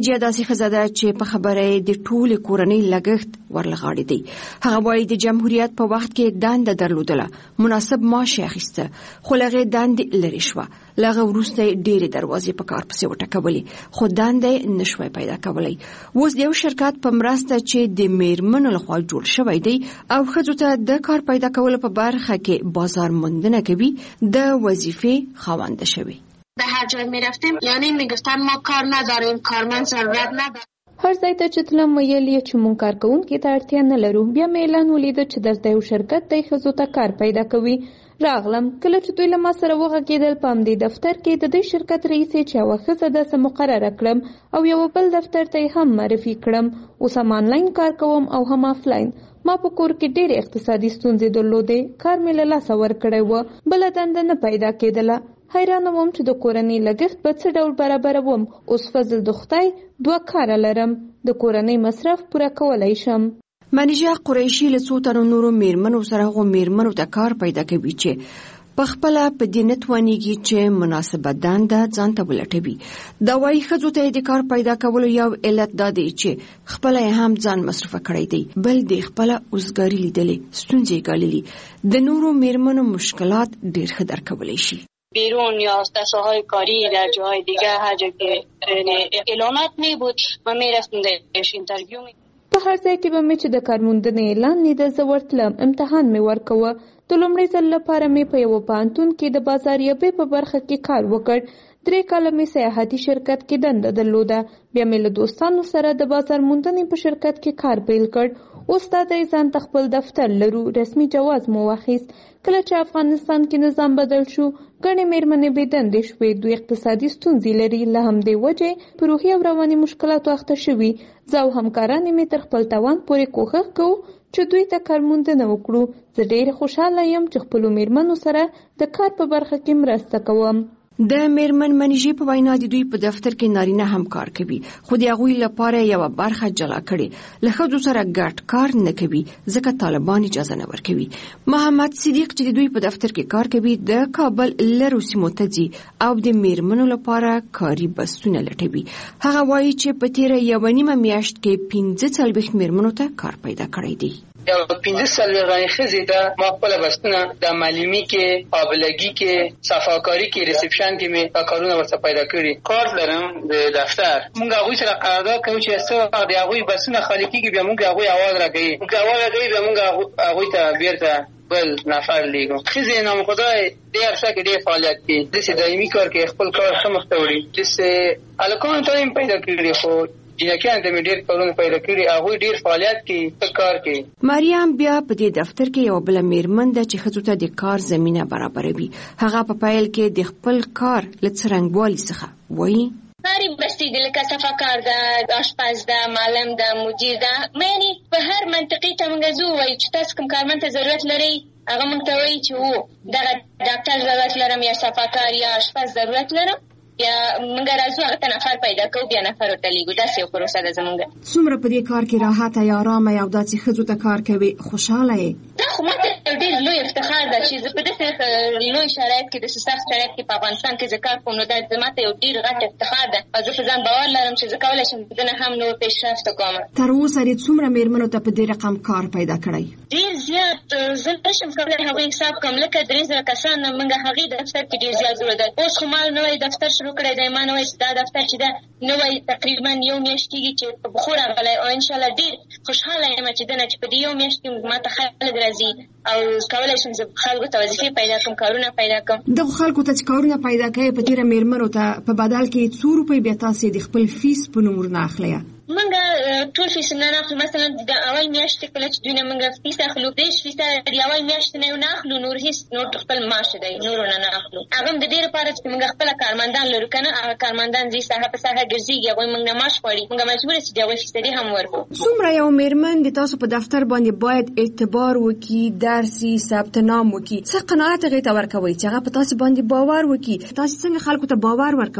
داسې ښځه ده چې په خبره یې د ټولې کورنۍ لګښت ورلغاړی دی. هغه وایي د جمهوریت په وخت کې دنده درلودله، مناسب معاش یې اخیسته، خو له هغې دندې لرې شوه. له هغه وروسته یې ډېرې دروازې په کار پسې وټکولې، خو دنده یې نه شوی پیدا کولی. اوس د یو شرکت په مرسته چې د میرمنو لخوا جوړ شوی دی او ښځو ته د کار پیدا کولو په برخه کې بازار موندنه کوي، د وظیفې خاونده شوی. به هر جای می رفتیم یعنی می گفتن ما کار نداریم، کارمند ضرورت نداریم. هر ځای ته چې تلم ویل یې چې مونږ کارکوونکي ته اړتیا نه لرو. بیا مې اعلان ولیده چې دلته یو شرکت دی ښځو ته کار پیدا کوي. راغلم. کله چې دوی له ما سره وغږېدل په همدې دفتر کې د دې شرکت رئیسې چې یوه ښځه داسې مقرره کړم او یو بل دفتر ته یې هم معرفي کړم. اوس هم آنلاین کار کوم او هم آفلاین. ما په کور کې ډېرې اقتصادي ستونزې درلودې. کار مې له لاسه ورکړی و، بله دنده نه پیدا کېدله. حیرانه وم چې د کورنۍ لګښت به څه ډول برابروم. اوس فضل د خدای 2 کاره لرم، د کورنۍ مصرف پوره کولی شم. منیژه قریشي له څو تنو نورو میرمنو سره هغو میرمنو ته کار پیدا کوي چې په خپله په دې نه توانېږي چې مناسبه دنده ځان ته ولټوي. دا وایي ښځو ته د کار پیدا کولو یو علت دا دی چې خپله یې هم ځان مصرفه کړی دی، بل د خپله اوزګاري لیدلې، ستونزې یې ګاللي. د نورو میرمنو مشکلات ډېر ښه درک کولی شي. بیرون یا در ساحای کاری در جاهای دیگه هر جا که اعلانات می بود ما می رفتم درش اینترویو می. په هر ځای کې به مې چې د کارموندنې اعلان لیده زه ورتلم. امتحان مې ورکوه. د لومړي ځل لپاره مې په یوه پوهنتون کې د بازاریابۍ په برخه کې کار وکړ. 3 کاله مې سیاحتي شرکت کې دنده درلوده. بیا مې له دوستانو سره د بازار موندنې په شرکت کې کار پیل کړ. اوس دا دی ځان ته خپل دفتر لرو. رسمي جواز مو واخیست. کله چې افغانستان کې نظام بدل شو ګڼې میرمنې بې دندې شوې. دوی اقتصادي ستونزې لري. له همدې وجې په روحي او رواني مشکلاتو اخته شوي. زه او همکارانې مې تر خپل توان پورې کوښښ کوو چې دوی ته کارموندنه وکړو. زه ډېر خوشحاله یم چې خپلو میرمنو سره د کار په برخه کې مرسته کوم. د میرمن منیژې په وینا د دوی په دفتر کې نارینه هم کار کوي، خو د هغوی لپاره یوه برخه جلا کړي. له ښځو سره ګډ کار نه کوي ځکه طالبان اجازه نه ورکوي. محمد صدیق چې د دوی په دفتر کې کار کوي د کابل لرو سیمو ته ځي او د میرمنو لپاره کاري بستونه لټوي. هغه وایي چې په تیره 1.5 میاشت کې 45 میرمنو ته کار پیدا کړی دی. یو 15 سالغانی خزی ده ما خپل بستونه د معلمی کې، قابلګي کې، صفاکاری کې، ریسپشن کې می کارونه ورته پیدا کړی. کار لرم د دفتر. مونږ هغه سره قرارداد کوو چې څو وخت د هغه بستونه خالی کیږي بیا مونږ هغه आवाज راکړي. مونږ आवाज راکړي بیا مونږ هغه ته بیرته بل نفر لیږو. خزی نام خدای ډېر څه کې ډېر فعالیت کوي. د دایمي کار کې خپل کار سمخته وړي. د الکون ټایم پیدا کړی خو جنکیان د ډېر کارونه پیدا کړي. هغه ډېر فعالیت کوي، کار کوي. مریم بیا په دې دفتر کې یو بل میرمن ده چې ښځو ته د کار زمینه برابروي. هغه په پیل کې د خپل کار له څرنګوالي څخه وایي کاری بستی دی لکه صفاکار ده، آشپز ده، معلم ده، مدیر ده. یعنی په هر منطقې ته موږ ځو وایو چې تاسو کوم کارمند ته ضرورت لرئ، هغه موږ ته وایي چې دغه ډاکټر ضرورت لرم یا صفاکار یا آشپز ضرورت لرم، یا موږ راځو هغه ته نفر پیدا کوو بیا نفر ورته لیږو. داسې یو پروسه ده زموږ. څومره په دې کار کې راحته یا ارامه یا داسې ښځو ته کار کوي خوشحاله یې؟ دا خو ماته ډېر لوی افتخار ده چې زه په داسې لوی شرایط کې داسې سخت شرایط کې په افغانستان کې زه کار کوم. نو دا ماته یو ډېر غټ افتخار ده او زه په ځان باور لرم چې زه کولی شم دنه هم نور پیشرفت وکړم. تر اوسه دې څومره میرمنو ته په دې رقم کار پیدا کړی؟ ډېر زیات. زه نشم کولی هغوی حساب کړم. لکه 3,000 کسان موږ هغې دفتر کې ډېر زیات جوړېدل. اوس خو ما نوی دفتر شروع کړی دی. ما نوی دا دفتر چې ده نوی تقریبا 1 میاشت کېږي چې په بخو راغلی او انشاءالله ډېر خوشحاله یم چې دنه چې په دې 1 میاشت کې ما ته خلک راځي او کولی شم زه خلکو ته وظیفې پیدا کړم، کارونه پیدا کړم. دغو خلکو ته چې کارونه پیدا کوي په تېره میرمنو ته په بدل کې 2 روپۍ بیا تاسې د خپل فیس په نوم ورنه اخلئ؟ موږ ټول فیس نه اخلو. مثلا د اول میاشتې کله چې دوی نه موږ فیس اخلو 10 فیصده د اول میاشتې نه نه اخلو، نور هیڅ نور خپل معاش دی نور نه اخلو. هغه د دې لپاره چې موږ خپل کارمندان لرو کنه، هغه کارمندان زی ساحه په ساحه ګرځيږي، هغه موږ نه معاش غواړي، موږ مجبور یو چې دغه فیصدي هم ورکو. څومره یو میرمن د تاسو په دفتر باندې باید اعتبار وکړي، درسي ثبت نام وکړي، څه قناعت غي ته ورکوي چې هغه په تاسو باندې باور وکړي؟ تاسو څنګه خلکو ته باور ورکوي؟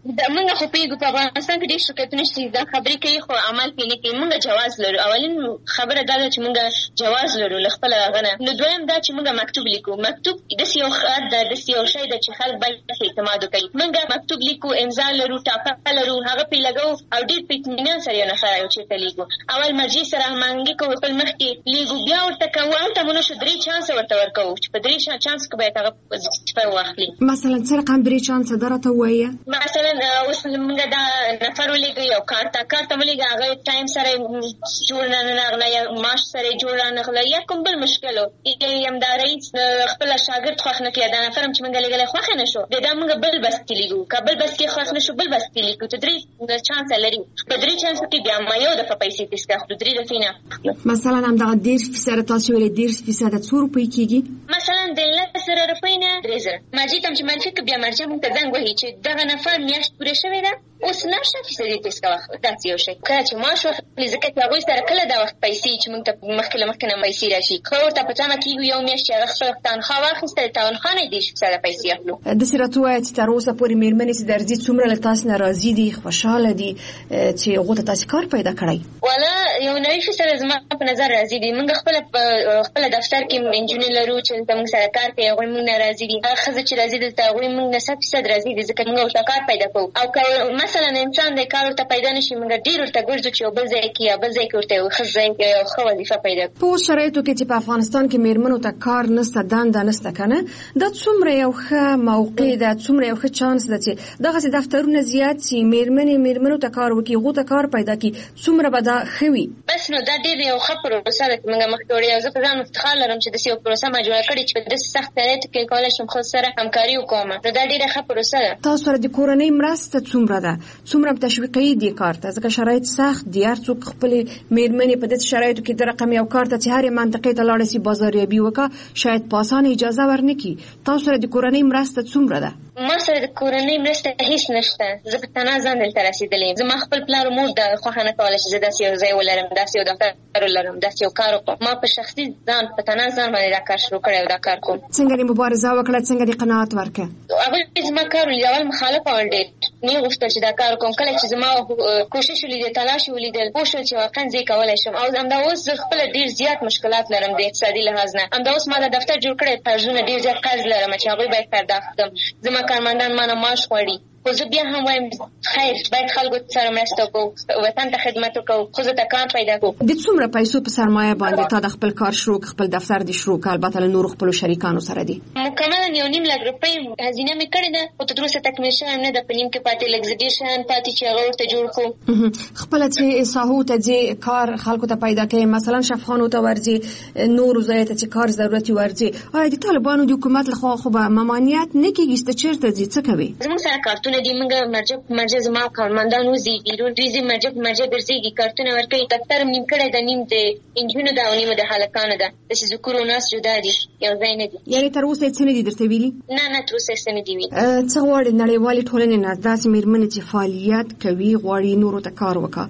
موږ خو پیګو په افغانستان کې ډېر شرکتونه شته دا خبرې کوي خو عمل پې نه کوي. موږ جواز لرو. اولین خبره دا ده چې موږ جواز لرو له خپله هغه نه. نو دویم دا چې موږ مکتوب لیکو. مکتوب داسې یو خط ده، داسې یو شی ده چې خلک باید اعتماد وکړي. موږ مکتوب لیکو، امضا لرو، ټاپه لرو، هغه پې لګو او ډېر په اطمینان سره یو نفر یو چېرته لیکو. اول مرجع سره هماهنګي کوو، خپل مخکې لیکو، بیا ورته کوو. هلته مو نشو 3 چانس ورته ورکوو چې په 3 چانس کې باید هغه وظیفه واخلي. مثلا څه رقم 3 چانس درته ووایه؟ مثلا اوس موږ دا نفر ولېږو یو کارته مولېږه، هغه ټایم سره جوړ نه راغله یا معاش سره جوړ نه راغله یا کوم بل مشکل و یا هم دا رئیس خپل شاګرد خوښ نه کړي، دا نفر هم چې موږ لېږلی خوښ نه شو، دا موږ بل بس کې لیږو. که بل بس کې خوښ نه شو بل بس کې لیږو. ته 3 چانس لري. په 3 چانس کې بیا ما یو دفعه پیسې تېسته اخلو، 3 دفعې نه اخلو. مثلا همدغه 10% تاسو ویلې 10% څو روپۍ کېږي؟ مثلا د 1000 روپۍ نه 3000. مرجع ته چې منفي که بیا مرجع موږ ته زنګ وهي چې دغه نفر میاشت پوره شوې ده، اوس 9% تېسته واخله. داسې یو شی کله چې معاش واخلي، ځکه چې هغوی سره کله دا وخت پیسې چې موږ ته مخکې له مخکې نه پیسې راشي، خو ورته په تمه کېږو یو میاشت چې هغه خپله تنخوا واخیسته، تنخوا نه یې 10% پیسې اخلو. داسې راته ووایه چې تر اوسه پورې مېرمنې چې درځي څومره له تاسو نه راضي دي، خوشحاله دي چې هغو ته تاسې کار پیدا کړی؟ والا یو 90% زما په نظر راضي دي. موږ خپله دفتر کې انجونې لرو چې دلته موږ سره کار کوي، هغوی موږ نه راضي دي. هغه ښځه چې راضي دلته هغوی موږ نه 100% راضي دي، ځکه موږ ورته کار پیدا کوو. او که مثلا انسان د کار ورته پیدا نه شي، موږ ډېر ورته ګرځو چې یو بل ځای کې یا بل ځای کې ورته یو ښه ځای کې یو ښه وظیفه پیدا کړو. په اوس شرایطو کې چې په افغانستان کې مېرمنو ته کار نشته، دنده نشته که نه، دا څومره یو ښه موقع ده، څومره یو ښه چانس ده چې دغسې دفترونه زیات سي، مېرمنو ته کار وکړي، هغو ته کار پیدا کړي، څومره به دا ښه وي؟ بس نو دا ډېر یو ښه پروسه ده چې موږ مخکې وړې او زه په ځان افتخار لرم چې داسې یو پروسه ما جوړه کړې چې په داسې سخت شرایطو کې کولی شم خود سره همکاري وکړم. نو دا ډېره ښه پروسه ده. تاسو سره د کورنۍ مرسته څومره ده؟ څومره تشویقي دي کار ته؟ ځکه شرایط سخت دي، هر څوک خپلې مېرمنې په داسې شرایطو کې د رقم یو کار ته چې هرې منطقې ته لاړه سي بازاریابي وکړه، شاید په اسانه اجازه ورنکړي. تاسو سره د کورنۍ مرسته څومره ده؟ ما سره د کورنۍ مرسته هیڅ نشته. زه په تنها ځان دلته رسېدلې یم. زما خپل پلار او مور د خوښه نه کوله چې زه داسې یو ځای ولرم، داسې یو دفتر ولرم، داسې یو کار وکړم. ما په شخصي ځان په تنها ځان باندې دا کار شروع کړی او دا کار کوم. څنګه دې مبارزه وکړه؟ څنګه دې قناعت ورکړه؟ هغوی زما کار ولید، اول مخالف ول ډېر نه غوښتل چې دا کار کوم. کله چې زما کوشش ولیدل، تلاش ولیدل، پوه شول چې واقعا زه یې کولی شم. او همدا اوس زه خپله ډېر زیات مشکلات لرم د اقتصادي لحاظ نه. همدا اوس ما دا دفتر جوړ کړی، قرضونه ډېر زیات قرض لرم چې هغوی باید پرداخت کړم. زما کارمندان ما نه معاش غواړي، خو زه بیا هم وایم خیر باید خلکو سره مرسته وکړو، وطن ته خدمت وکړو، ښځو ته کار پیدا کړو. د څومره پیسو په سرمایه باندې تا د خپل کار شروع خپل دفتر دې شروع کړ؟ البته له نورو خپلو شریکانو سره دي. مکملا 1.5 لک روپۍ هزینه مې کړې ده، خو تر اوسه تکمیل شوی نه ده. په نیم کې پاتې لږ څه ډېر شیان پاتې چې هغه ورته جوړ کړو. خپله چې ساحو ته ځې کار خلکو ته پیدا کوې، مثلا شفخانو ته ورځې، نورو ځایو ته چې کار ضرورت یې ورځې، آیا د طالبانو د حکومت لخوا خو به ممانعت نه کېږي؟ ته چېرته ځې، څه کوې؟ زموږ سره کارتونه دي. موږ مرجع زما کارمندان وزېږي، دوی ځي مرجع ګرځېږي، کارتونه ورکوي. دفتر نیم کړی ده، نیم د انجونو ده او نیمه د هلکانو ده. داسې ذکور او ناس جدا دي، یو ځای نه دي. یعنې تر اوسه یې څه نه دي درته ویلي؟ نه تر اوسه یې څه نه دي ویلي. څه غواړې نړیوالې ټولنې نه داسې مېرمنې چې فعالیت کوي، غواړي نورو ته کار وکړه،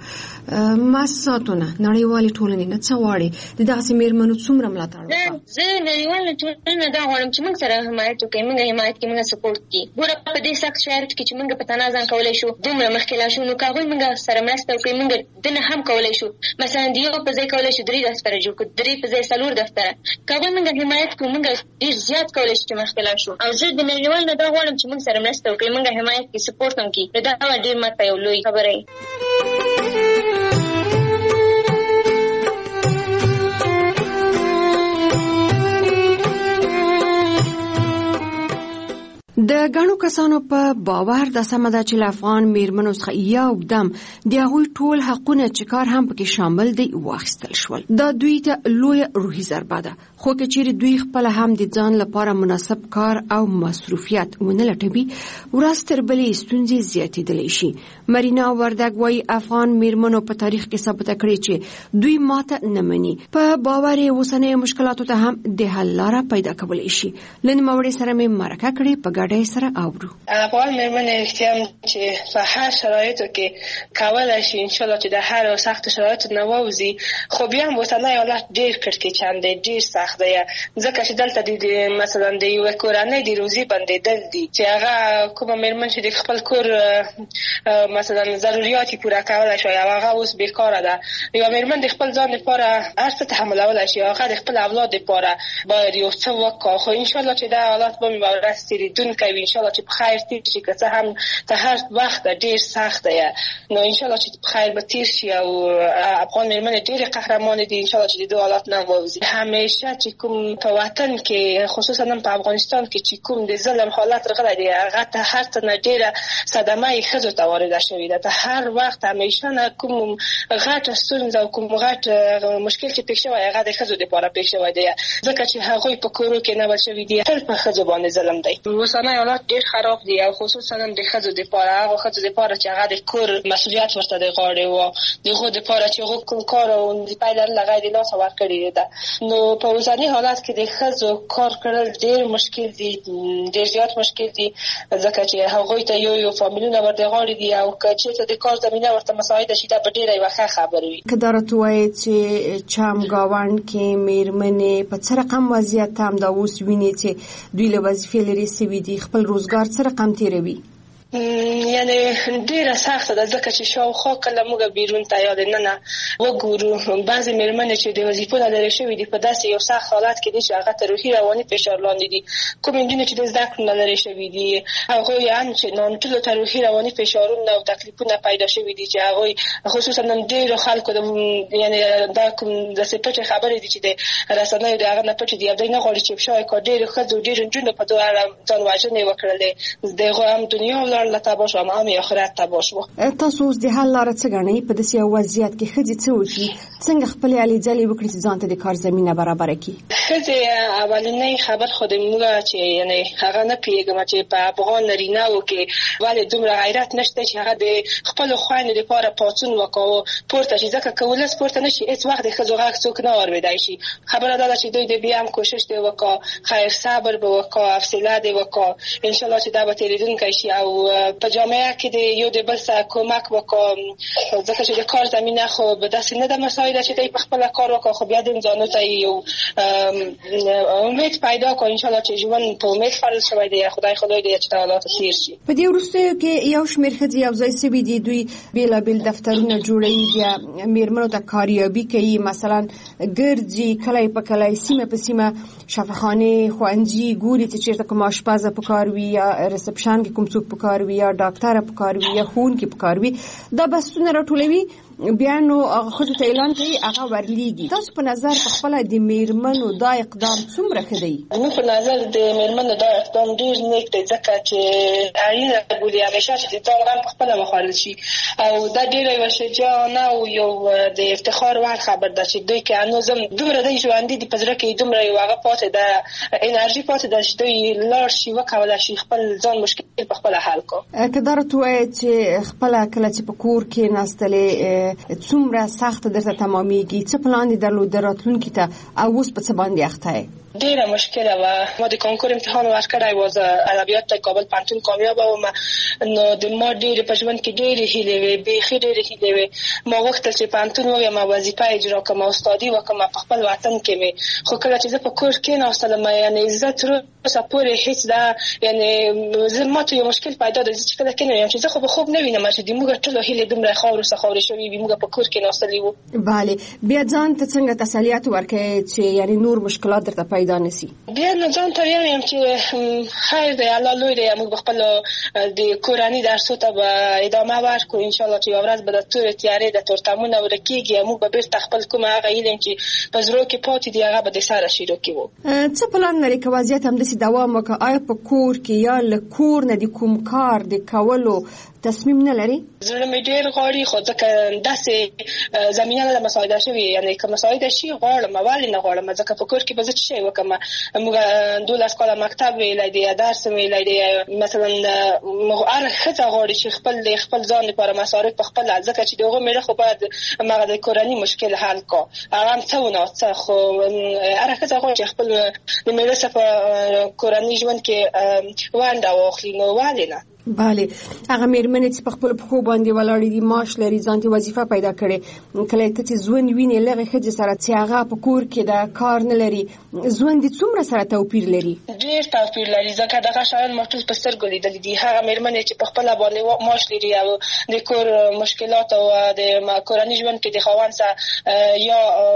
مؤسساتو نه، نړیوالې ټولنې نه څه غواړې د داسې مېرمنو څومره ملاتړ وکړه؟ زه نړیوالې ټولنې نه دا غواړم چې موږ سره حمایت وکړي، موږ حمایت کړي، موږ سپورټ کړي. ګوره په دې سخت شرایطو کې چې موږ په تنها ځان کولی شو دومره مخکې لاړ شو، نو که هغوی موږ سره مرسته وکړي موږ دنه هم کولی شو. مثلا د یو په ځای کولی شو 3 دفتره جوړ کړو، 3 په ځای 4 دفتره. که هغوی موږ حمایت کړو موږ ډېر زیات کولی شو چې مخکې لاړ شو. او زه د نړیوال نه دا غواړم چې موږ سره مرسته وکړي، موږ حمایت کړي، سپورټ هم کړي. نو دا ډېر ماته یو لوی خبره وي. د غنو کسانو په باور د سمه ده چې افغان میرمنو څخه یو دم د هغوی ټول حقونه چې کار هم پکې شامل دی واخیستل شول. دا دوی ته لوی روحي ضربه ده، خو که چیرې دوی خپل هم د ځان لپاره مناسب کار او مصروفیت ونه لټوي، ورځ تر بلې ستونزې زیاتېدلی شي. مرینا وردګ وایي افغان میرمنو په تاریخ کې ثابته کړې چې دوی ماته نه مني، په باور یې اوسنیو مشکلاتو ته هم د حل لاره پیدا کولی شي. له نوموړي سره مې مرکه کړې، په ګډه سره اورو. افغان میرمنې اختیام چې په هر شرایطو کې کولای شي ان شاء الله چې د هر سخت شرایطو نه ووځي، خو بیا هم اوسنی حالت ډېر کړکېچن دی، ډېر سخت دی، ځکه چې دلته د مثلا د یوې کورنۍ د روزي بندېدل دي چې هغه کومه میرمن چې د خپل کور مثلا ضروريات یې پوره کولای شي او هغه اوس بیکاره ده، یوه میرمن د خپل ځان لپاره هر څه تحملولی شي، هغه د خپل اولاد لپاره باید یو څه وکړي، خو ان شاء الله چې دا حالات به مې ورځ تېرېدونکی وي، ان شاء الله چې په خیر تېر شي، که څه هم ته هر وخت ډېر سخت دی، نو ان شاء الله چې په خیر به تېر شي او افغان میرمنې ډېرې قهرمانې دي، ان شاء الله چې د دې حالات نه ووځي. همیشه چې کوم په وطن کې خصوصا په افغانستان کې چې کوم د ظلم حالت راغلی دی، هغه ته هر څه نه ډېره صدمه یې ښځو ته وارده شوې ده، ته هر وخت همیشه نه کوم غټه ستونزه او کوم غټ مشکل چې پېښ شوی هغه د ښځو دپاره پېښ شوی دی، ځکه چې هغوی په کورو کې نه بل شوي دي، تل په ښځو باندې ظلم دی. اوسنی حالات ډېر خراب دي او خصوصا د ښځو دپاره، هغو ښځو دپاره چې هغه د کور مسؤلیت ورته د غاړې و، د هغو دپاره چې هغو کوم کار او وظیفه لرله هغه یې د لاسه ورکړې ده، نو په اوسني حالت کې د ښځو کار کړل ډېر مشکل دي، ډېر زیات مشکل دي، ځکه چې هغوی ته یو فامیلونه ورته غاړې دي او که چېرته د کار زمینه ورته مساعده شي دا به ډېره یوه ښه خبره وي. که دا راته ووایې چې چمګاونډ کې میرمنې په څه رقم وضعیت هم دا اوس ویني چې دوی له وظیفې لرې سوي دي، خپل روزګار څه رقم تېروي؟ یعنی ډیره سخته ده، ځکه چې شاوخوا کله موږ بیرون ته یا دننه وګورو بعضې میرمنې چې د وظیفو نه لرې شوي دي په داسې یو سخت حالت کې دي چې هغه ته روحي رواني فشار لاندې دي، کومې نجونې چې د زده کړو نه لرې شوي دي هغوی هم چې ټولو ته روحي رواني فشارونه او تکلیفونه پیدا شوي دي چې هغوی خصوصا ډېرو خلکو یعنی دا کوم داسې پټې خبرې دي چې د رسنیو د هغه نه پټې دي او دوی نه غواړي چې افشا یې کړي، ډېرو ښځو ډېرو نجونو په دې اړه ځان وژنې وکړلې، د هغو هم دنیا ولاړله تباه شو، هم آخرت تباه شو. تاسو اوس د حل لاره څه ګڼئ؟ په داسې یو وضعیت کې ښځې څه وکړي، څنګه خپلې هلې ځلې وکړي چې ځان ته د کار زمینه برابره کړي؟ ښځې اولنی خبر خو د موږ چې یعنې هغه نه پوهېږم چې په افغان نارینهو کې ولې دومره غیرت نشته چې هغه د خپلو خویندو دپاره پاڅون وکړو پورته شي، ځکه که ولس پورته نه شي هېڅ وخت د ښځو غږ څوک نه اورېدی شي. خبره دا ده چې دوی د بیا هم کوشش دې وکړه، خیر صبر به وکړه، حوصله دې وکړه، انشاءالله چې دا به تېرېدونکی شي او په جامعه کې د یو د بل سره کومک وکړه، ځکه چې د کار زمینه خو به داسې نه ده مساعده چې دوی په خپله کار وکړه، خو بیا د ځانو ته یو امید پیدا کړه، انشاءالله چې ژوند په امید فرض شوی دی، خدای دی چې حالات تېر شي. په دې وروستیو کې یو شمېر ښځې یو ځای سوي دي، دوی بېلابېل دفترونه جوړوي، بیا میرمنو ته کاریابي کوي، مثلا ګرځي کلی په کلی، سیمه په سیمه شفاخانې ښوونځي ګوري چې چېرته کوم اشپزه په کار وي یا ریسپشن کې کوم څوک په کار وي یا ډاکټره په کار وي یا ښوونکي په کار وي، دا بحثونه راټولوي، بیا نو هغه ښځو ته اعلان کوي، هغه ورلیږي. تاسو په نظر په خپله د میرمنو دا اقدام څومره ښه دی؟ زموږ په نظر د میرمنو دا اقدام ډېر نیک دی، ځکه چې اړینه بولي همیشه چې د ځان غم په خپله وخوړل شي او دا ډېره یوه شجاعانه او یو د افتخار وړ خبر ده چې دوی کې هنوز هم دومره دی ژوندي دي، په زړه کې دومره یو هغه پاتې ده، انرژي پاتې ده چې دوی لاړ شي وکولی شي خپل ځان مشکل په خپله حل کړو. که دا راته ووایې چې خپله کله چې په کور کېناستلې څومره سخت درته تمامیږي، څه پلان دې درلود راتلونکي ته او اوس په څه باندې اخته یې؟ ډیره مشکله وه، ما د کانکور امتحان ورکړی و، زه ادبیات ته کابل پوهنتون کامیابه وم، نو د ما ډېرې په ژوند کې ډېرې هیلې وې، بیخي ډېرې هیلې وې، ما غوښتل چې پوهنتون ووایم، وظیفه اجرا کړم، استادي وکړم په خپل وطن کې مې، خو کله چې زه په کور کېناستلم یعنې زه تر اوسه پورې هېڅ دا یعنې ما ته یو مشکل پیدا ده، چې کله کېنویم چې زه خو به خوب نه وینم چې د موږ ټولو هیلې دومره خاورو څخه خاورې شوي وي، موږ په کور کېناستلي وو. بله، بیا ځان ته څنګه تسلیت ورکوې چې یعنې نور مشکلات درته پیدا نشي؟ بیا نو ځان ته وایم چې خیر دی، الله لوی دی، موږ به خپلو د کورني درسو ته به ادامه ورکړو، انشاءالله چې یوه ورځ به د تورې تیارې د تورتمونه ورکېږي او موږ به بېرته خپل کوم هغه علم چې په زړو کې پاتې دي هغه به د سره شروع کړو. څه پلان لرې که وضعیت همداسې دوام وکړي؟ آیا په کور کې یا له کور نه د کوم کار د کولو تصمیم نه لري؟ زړه مې ډېر غواړي، خو ځکه داسې زمینه نه ده مساعده شوې، یعنې که مساعده شي غواړم، ولې نه غواړم، ځکه په کور کې به زه څه شی وکړم، موږ 12 کاله مکتب ویلی دی، درس ویلی دی، مثلا هر ښځه غواړي چې خپل ځان لپاره مصارف په خپله، ځکه چې د هغو مېړه خو باید هغه د کورني مشکل حل کړه، هغه هم څه ونه څه، خو هر ښځه غواړي چې خپل د میړه څخه په کورنۍ ژوند کې ونډه واخلي، نو ولې نه؟ بله، هغه میرمنې چې په خپل پښو باندې ولاړې دي، معاش لري، ځان ته وظیفه پیدا کړې، کله ته چې ژوند وینې لغې ښځې سره چې هغه په کور کې د کار نه لري، ژوند یې څومره سره توپیر لري؟ ډېر توپیر لري، ځکه دغه شیان ما ټول په سترګو لیدلي دي. هغه میرمنې چې په خپله باندې معاش لري او د کور مشکلات او د کورنۍ ژوند کې د خاوند سره یا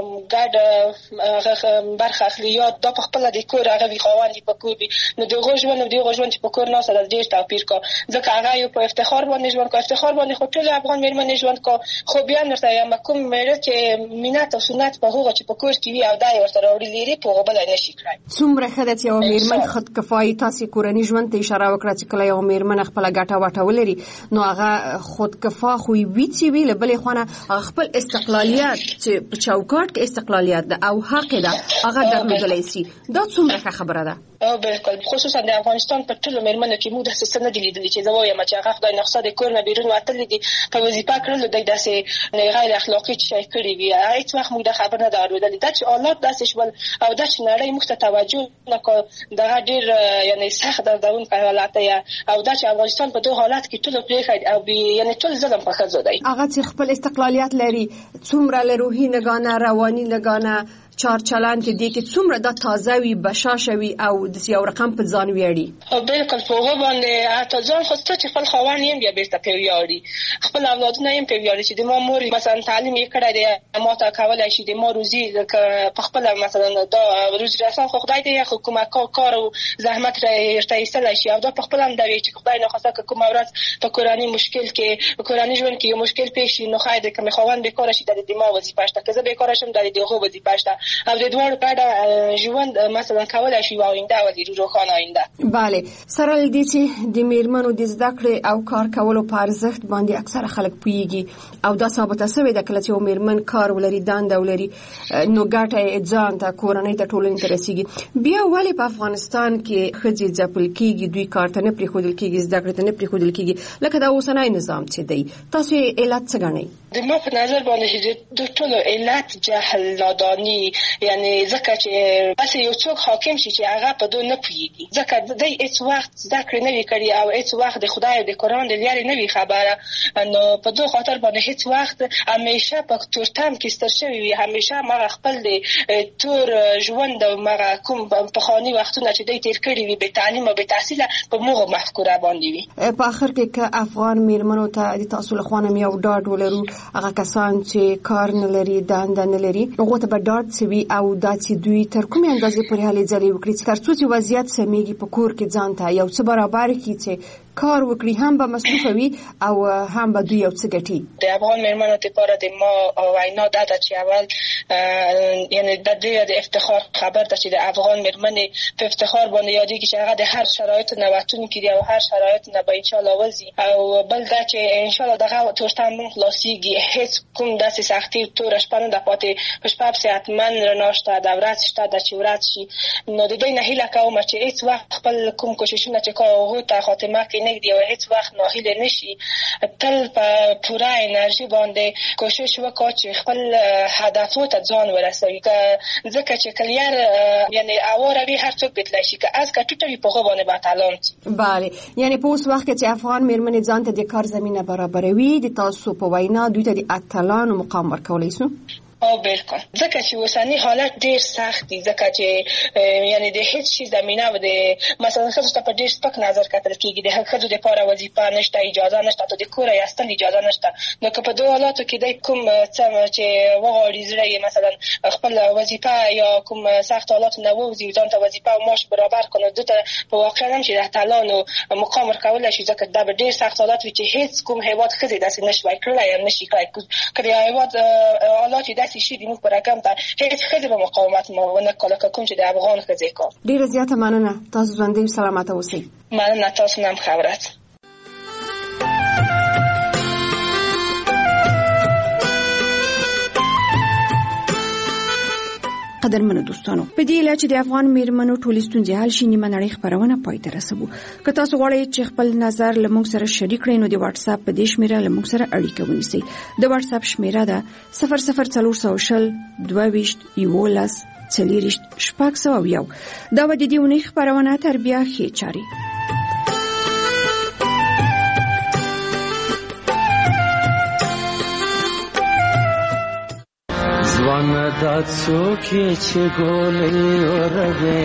ګډ برخه اخلي یا دا په خپله د کور هغه وي، خاوند یې په کور وي، نو د هغو ژوند او د هغو ژوند چې په کور ناست ده ډېر توپیر کا. ځکه هغه یو په افتخار باندې ژوند کو، افتخار باندې خو ټول افغان میرمنې ژوند کو، خو بیا ورته یم کوم میړه چې مینت او سنت په هغه چې په کور کې وي او دا ورته راوړي لري په هغه بل نه شي کړای. څومره ښه ده چې یو میرمن خودکفایي، تاسو کورنۍ ژوند ته اشاره وکړه چې کله یو میرمن خپل ګټه وټه ولري نو هغه خودکفا خو وي چې وی له بلې خونه خپل استقلالیت چې په چوکاټ کې استقلالیت ده او حق ده هغه درلودلی شي. دا څومره ښه خبره ده. بالکل، خصوصا د افغانستان په ټولو میرمنو کې موږ داسې څه نه دي لیدلي چې زه وایم چې هغه خدای نخښه د کور نه بیرون وتلي دي په وظیفه کړلو دی داسې غیر اخلاقي شی کړي وي. هېڅ وخت موږ دا خبر نه ده اورېدلې. دا چې حالات داسې شول او دا چې نړۍ موږ ته توجه نه کړه دغه ډېر یعنې سخت دردونکی حالت دی او دا چې افغانستان په دغه حالت کې ټولو پرېښی او یعنې ټول ظلم په ښځو دی. هغه چې خپل استقلالیت لري، څومره له روحي لګانه، رواني لګانه، چار چلان کې دی کې څومره دا تازه وي، بشاشه وي او د یو رقم په ځان ویاړي. بالکل، په هغه باندې حتی ځان خو ته چې خپل خاوند یې بیا بیرته پرې ویاړي، خپل اولادونه یې پرې ویاړي چې د ما مور مثلا تعلیم یې کړی دی، ما ته کولی شي د ما روزي په خپله مثلا دا روزي رسان خو خدای دی خو کومه کار او زحمت ورته ایستلی شي او دا په خپله هم دا وي چې خدای ناخواسته که کومه ورځ په کورني مشکل کې په کورني ژوند کې یو مشکل پیښ شي نو ښایي که مې خاوند بیکاره شي د ما وظیفه شته، که زه بیکاره شم د هغو وظیفه شته او د دواړو ګډه ژوند مثلا کولی شي آینده ولري، روښانه آینده. بله، سره له دې چې د میرمنو د زده کړې او کار کولو په ارزښت باندې اکثره خلک پوهیږي او دا ثابته شوې ده کله چې یو میرمن کار ولري، دنده ولري، نو ګټه یې ځان ته، کورنۍ ته، ټولنې ته رسیږي. بیا ولې په افغانستان کې ښځې ځپل کېږي، دوی کار ته نه پرېښودل کېږي، زده کړې ته نه پرېښودل کېږي لکه دا اوسنی نظام چې دی؟ تاسو یې علت څه ګڼئ؟ د ما په نظر باندې د ټولو علت جهل، ناداني، یعنی ځکه چې بس یو څوک حاکم شي چې هغه په دوی نه پوهېږي، ځکه دی هېڅ وخت زده کړې نه وي کړي او هېڅ وخت د خدای او د قرآن د لارې نه وي خبره، نو په دو خاطر باندې هېڅ وخت همیشه په تورتم کې ستر شوي وي، همیشه مغه خپل د تور ژوند او مغه کوم پخواني وختونه چې دوی تېر کړي وي بې تعلیم او بې تحصیله په مغه مفکوره باندې وي. په آخر کې که افغان میرمنو ته د تاسو له خوا نه یو ډاډ ولرو، هغه کسان چې کار نه لري، دنده نه لري، هغو ته به ډاډ څه وي او دا چې دوی تر کومې اندازې پورې هلې ځلې وکړي چې تر څو چې وضعیت سمیږي په کور کې ځان ته یو څه برابر کړي چې کار وکړي، هم به مصروفه وي او هم به دوی یو څه ګټي. د افغان میرمنو لپاره د ما وینا دا ده چې اول یعنی د دوی د افتخار خبر ده چې د افغان میرمنې په افتخار باندې یادېږي چې هغه د هر شرایطو نه وتونکي دي او هر شرایط نه به انشاءالله وځي، او بل دا چې انشاءالله دغه تورتم خلاصېږي، هېڅ کوم داسې سختي توره شپه نه ده پاتې، په شپه پسې حتما رڼا شته، د ورځ شته ده چې ورځ شي. نو د دوی نه هیله کوم چې هېڅ وخت خپل کوم کوششونه چې کوي هغو ته خاتمه کې نږدې او هېڅ وخت ناهیلې نشي، تل په پوره انرژي باندې کوشش وکړي چې خپل هدفو ته ځان ورسوي، ځکه چې کلیر یعنی اواره وي هر څوک بتلی شي که از که ټوټه وي په هغو باندې به اتلان شي. بله، یعنی په اوس وخت کې چې افغان میرمنې ځان ته د کار زمینه برابروي، د تاسو په وینا دوی ته د اتلانو مقام ورکولی شو؟ بالکل، ځکه چې اوسنی حالت ډیر سخت دی، ځکه چې یعنی د هیڅ شي زمینه و د مثلا ښځو ته په ډیر سپک نظر کتل کېږي، د ښځو لپاره وظیفه نشته، اجازه نشته، ته د کوره ایستل اجازه نشته. نو که په دغو حالاتو کې دی کوم څه چې وغواړي زړه یې مثلا خپل وظیفه یا کوم سخت حالاتو نه ووځي، ځان ته وظیفه او معاش برابر کړي، دوی ته په واقعا هم چې د اتلانو مقام ورکولی شي، ځکه دا به ډیر سخت حالات وي چې هیڅ کوم هېواد ښځې داسې نشوی کړلی هم نشي کړی. که د هېواد حالات داسې شي د موږ په رقم ته هېڅ ښځې به مقاومت ونه کړي لکه کوم چې د افغان ښځې کار. ډېره زیاته مننه، تاسو ژوندۍ او سلامته اوسئ. مننه، تاسو نه هم ښه ورځ. قدرمنو دوستانو، په دې اله چې د افغان میرمنو ټولې ستونزې حل شي، نیمه نړۍ خپرونه پای ته رسوو. که تاسو غواړئ چې خپل نظر له موږ سره شریک کړئ نو د واتس اپ په دې شمیره له موږ سره اړیکه ونیسئ. د واتس اپ شمیره ده 0040 22 11 40 دا و د دې اونۍ خپرونه تر بیا ښې چارې. ځوان دا څوک یې چې ګولۍ اوروي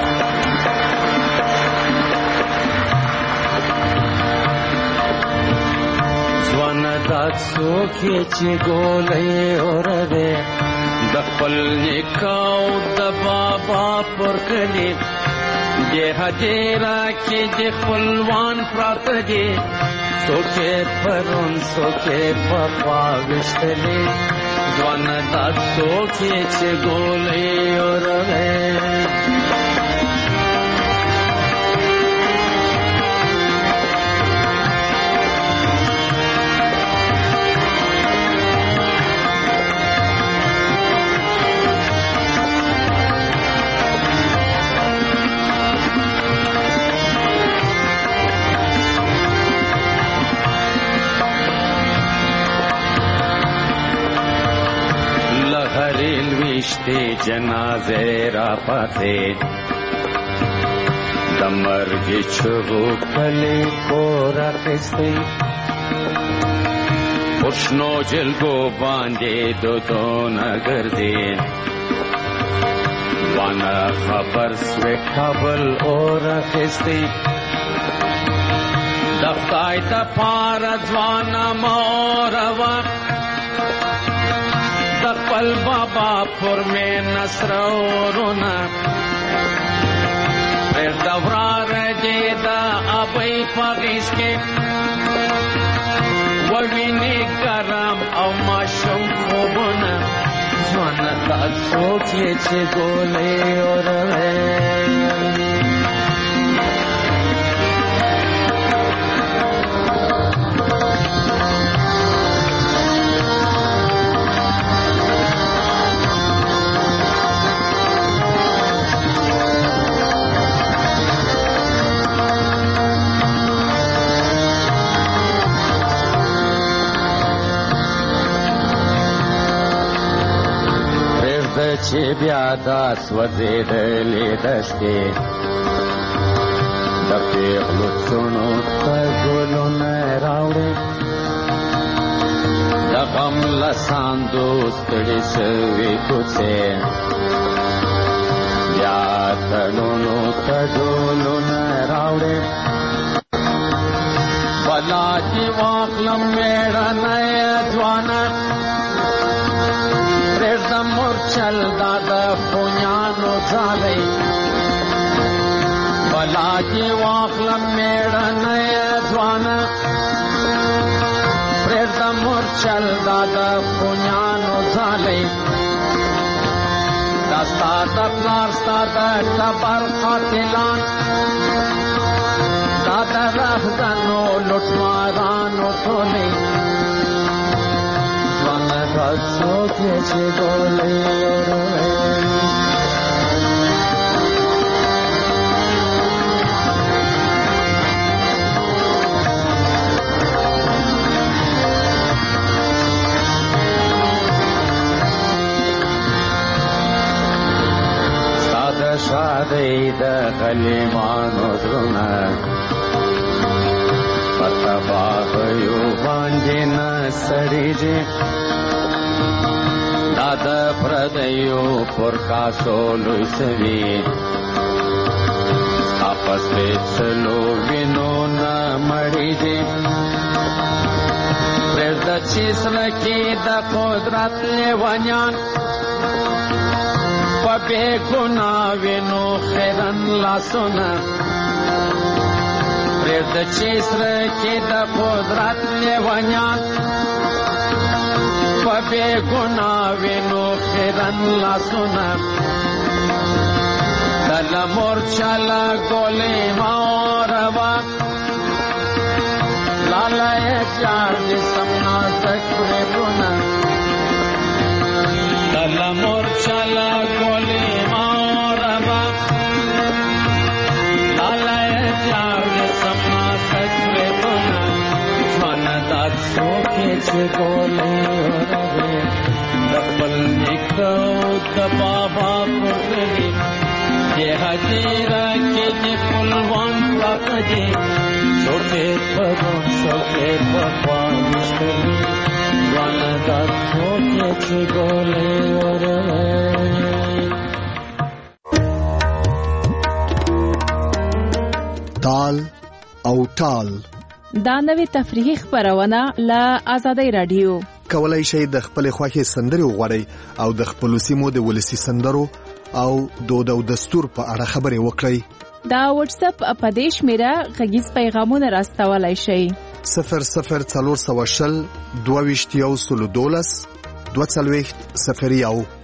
ځوان دا څوک یې چې ګولۍ اوروي د خپل نیکه او د بابا پر کلي دې هدیره کې د خپلوان پراته دي څوک یې پرون څوک یې پخوا ویشتلي ځوان دا څوک یې چې ګولۍ اوروي ویشتی جنازه را پاتے د مرګ چغو کلی کور اخیستی پښنو جلګو باندې دودونه ګرځي وانا خبر سوی کابل اور اخیستی د خدای ته پاره ځوانه موروا خپل بابا پر میں نصر اورونا پھر دورار جیدا ابئی پاگیس کے ووینی کرم او ماشم خوبونا زوانا دا سوکی چه گولے اوروے چې بیا دا سوځېدلې دښتې د پېغلو څڼو ته ګلونه راوړې د غم له ساندو ستړې سوې کوڅې بیا تړونو ته ډولونه راوړې بلا دې واخلم مېړنی ځوانه پرېږدم مورچل دا د خونیانو ځالۍ بلا دې واخلم مېړنی ځوانه پرېږدم مورچل دا د خونیانو ځالۍ دا ستا د پلار ستا د ټبر قاتلان دا د رهزنو لوټمارانو ټولۍ څوک یې چې ګولۍ اوروي ستا د شادۍ د غلیمانو زړونه په تباهیو باندې نه سړېږي دا د پردیو پر کاسو لوی سوي ستا په سپېڅلو وینو نه مړېږي پرېږده چې زړه کې د قدرت لیونیان په بې ګناه وینو خیرن لاسونه پرېږده چې زړه کې د قدرت لیونیان په بې ګناه وینو خیرن لاسونه دله مورچله ګولۍ موروا لاله یې پیار دې سم نازک بریدونه دله مورچله ګولۍ موروا لاله یې پیار دې سم نازک بریدونه ځوانه دا څوک یې چې ګولۍ د خپل نیکه او د بابا پر تیرا کې د خپلوان پراته دي څوکې په غم څوکې په خوا مشتري ځوانه دا څوکې چې ګولې اوروي تال او ټال دا نوې تفریحي خبرونه له آزادۍ رادیو کولای شئ د خپل خوښي سندري وغوړئ او د خپل سیمو د ولسی سندرو او دود او دستور په اړه خبرې وکړئ. دا واتس اپ اپدیش میرا غږیز پیغامونه راستولای شئ 00 420 22 12 20 01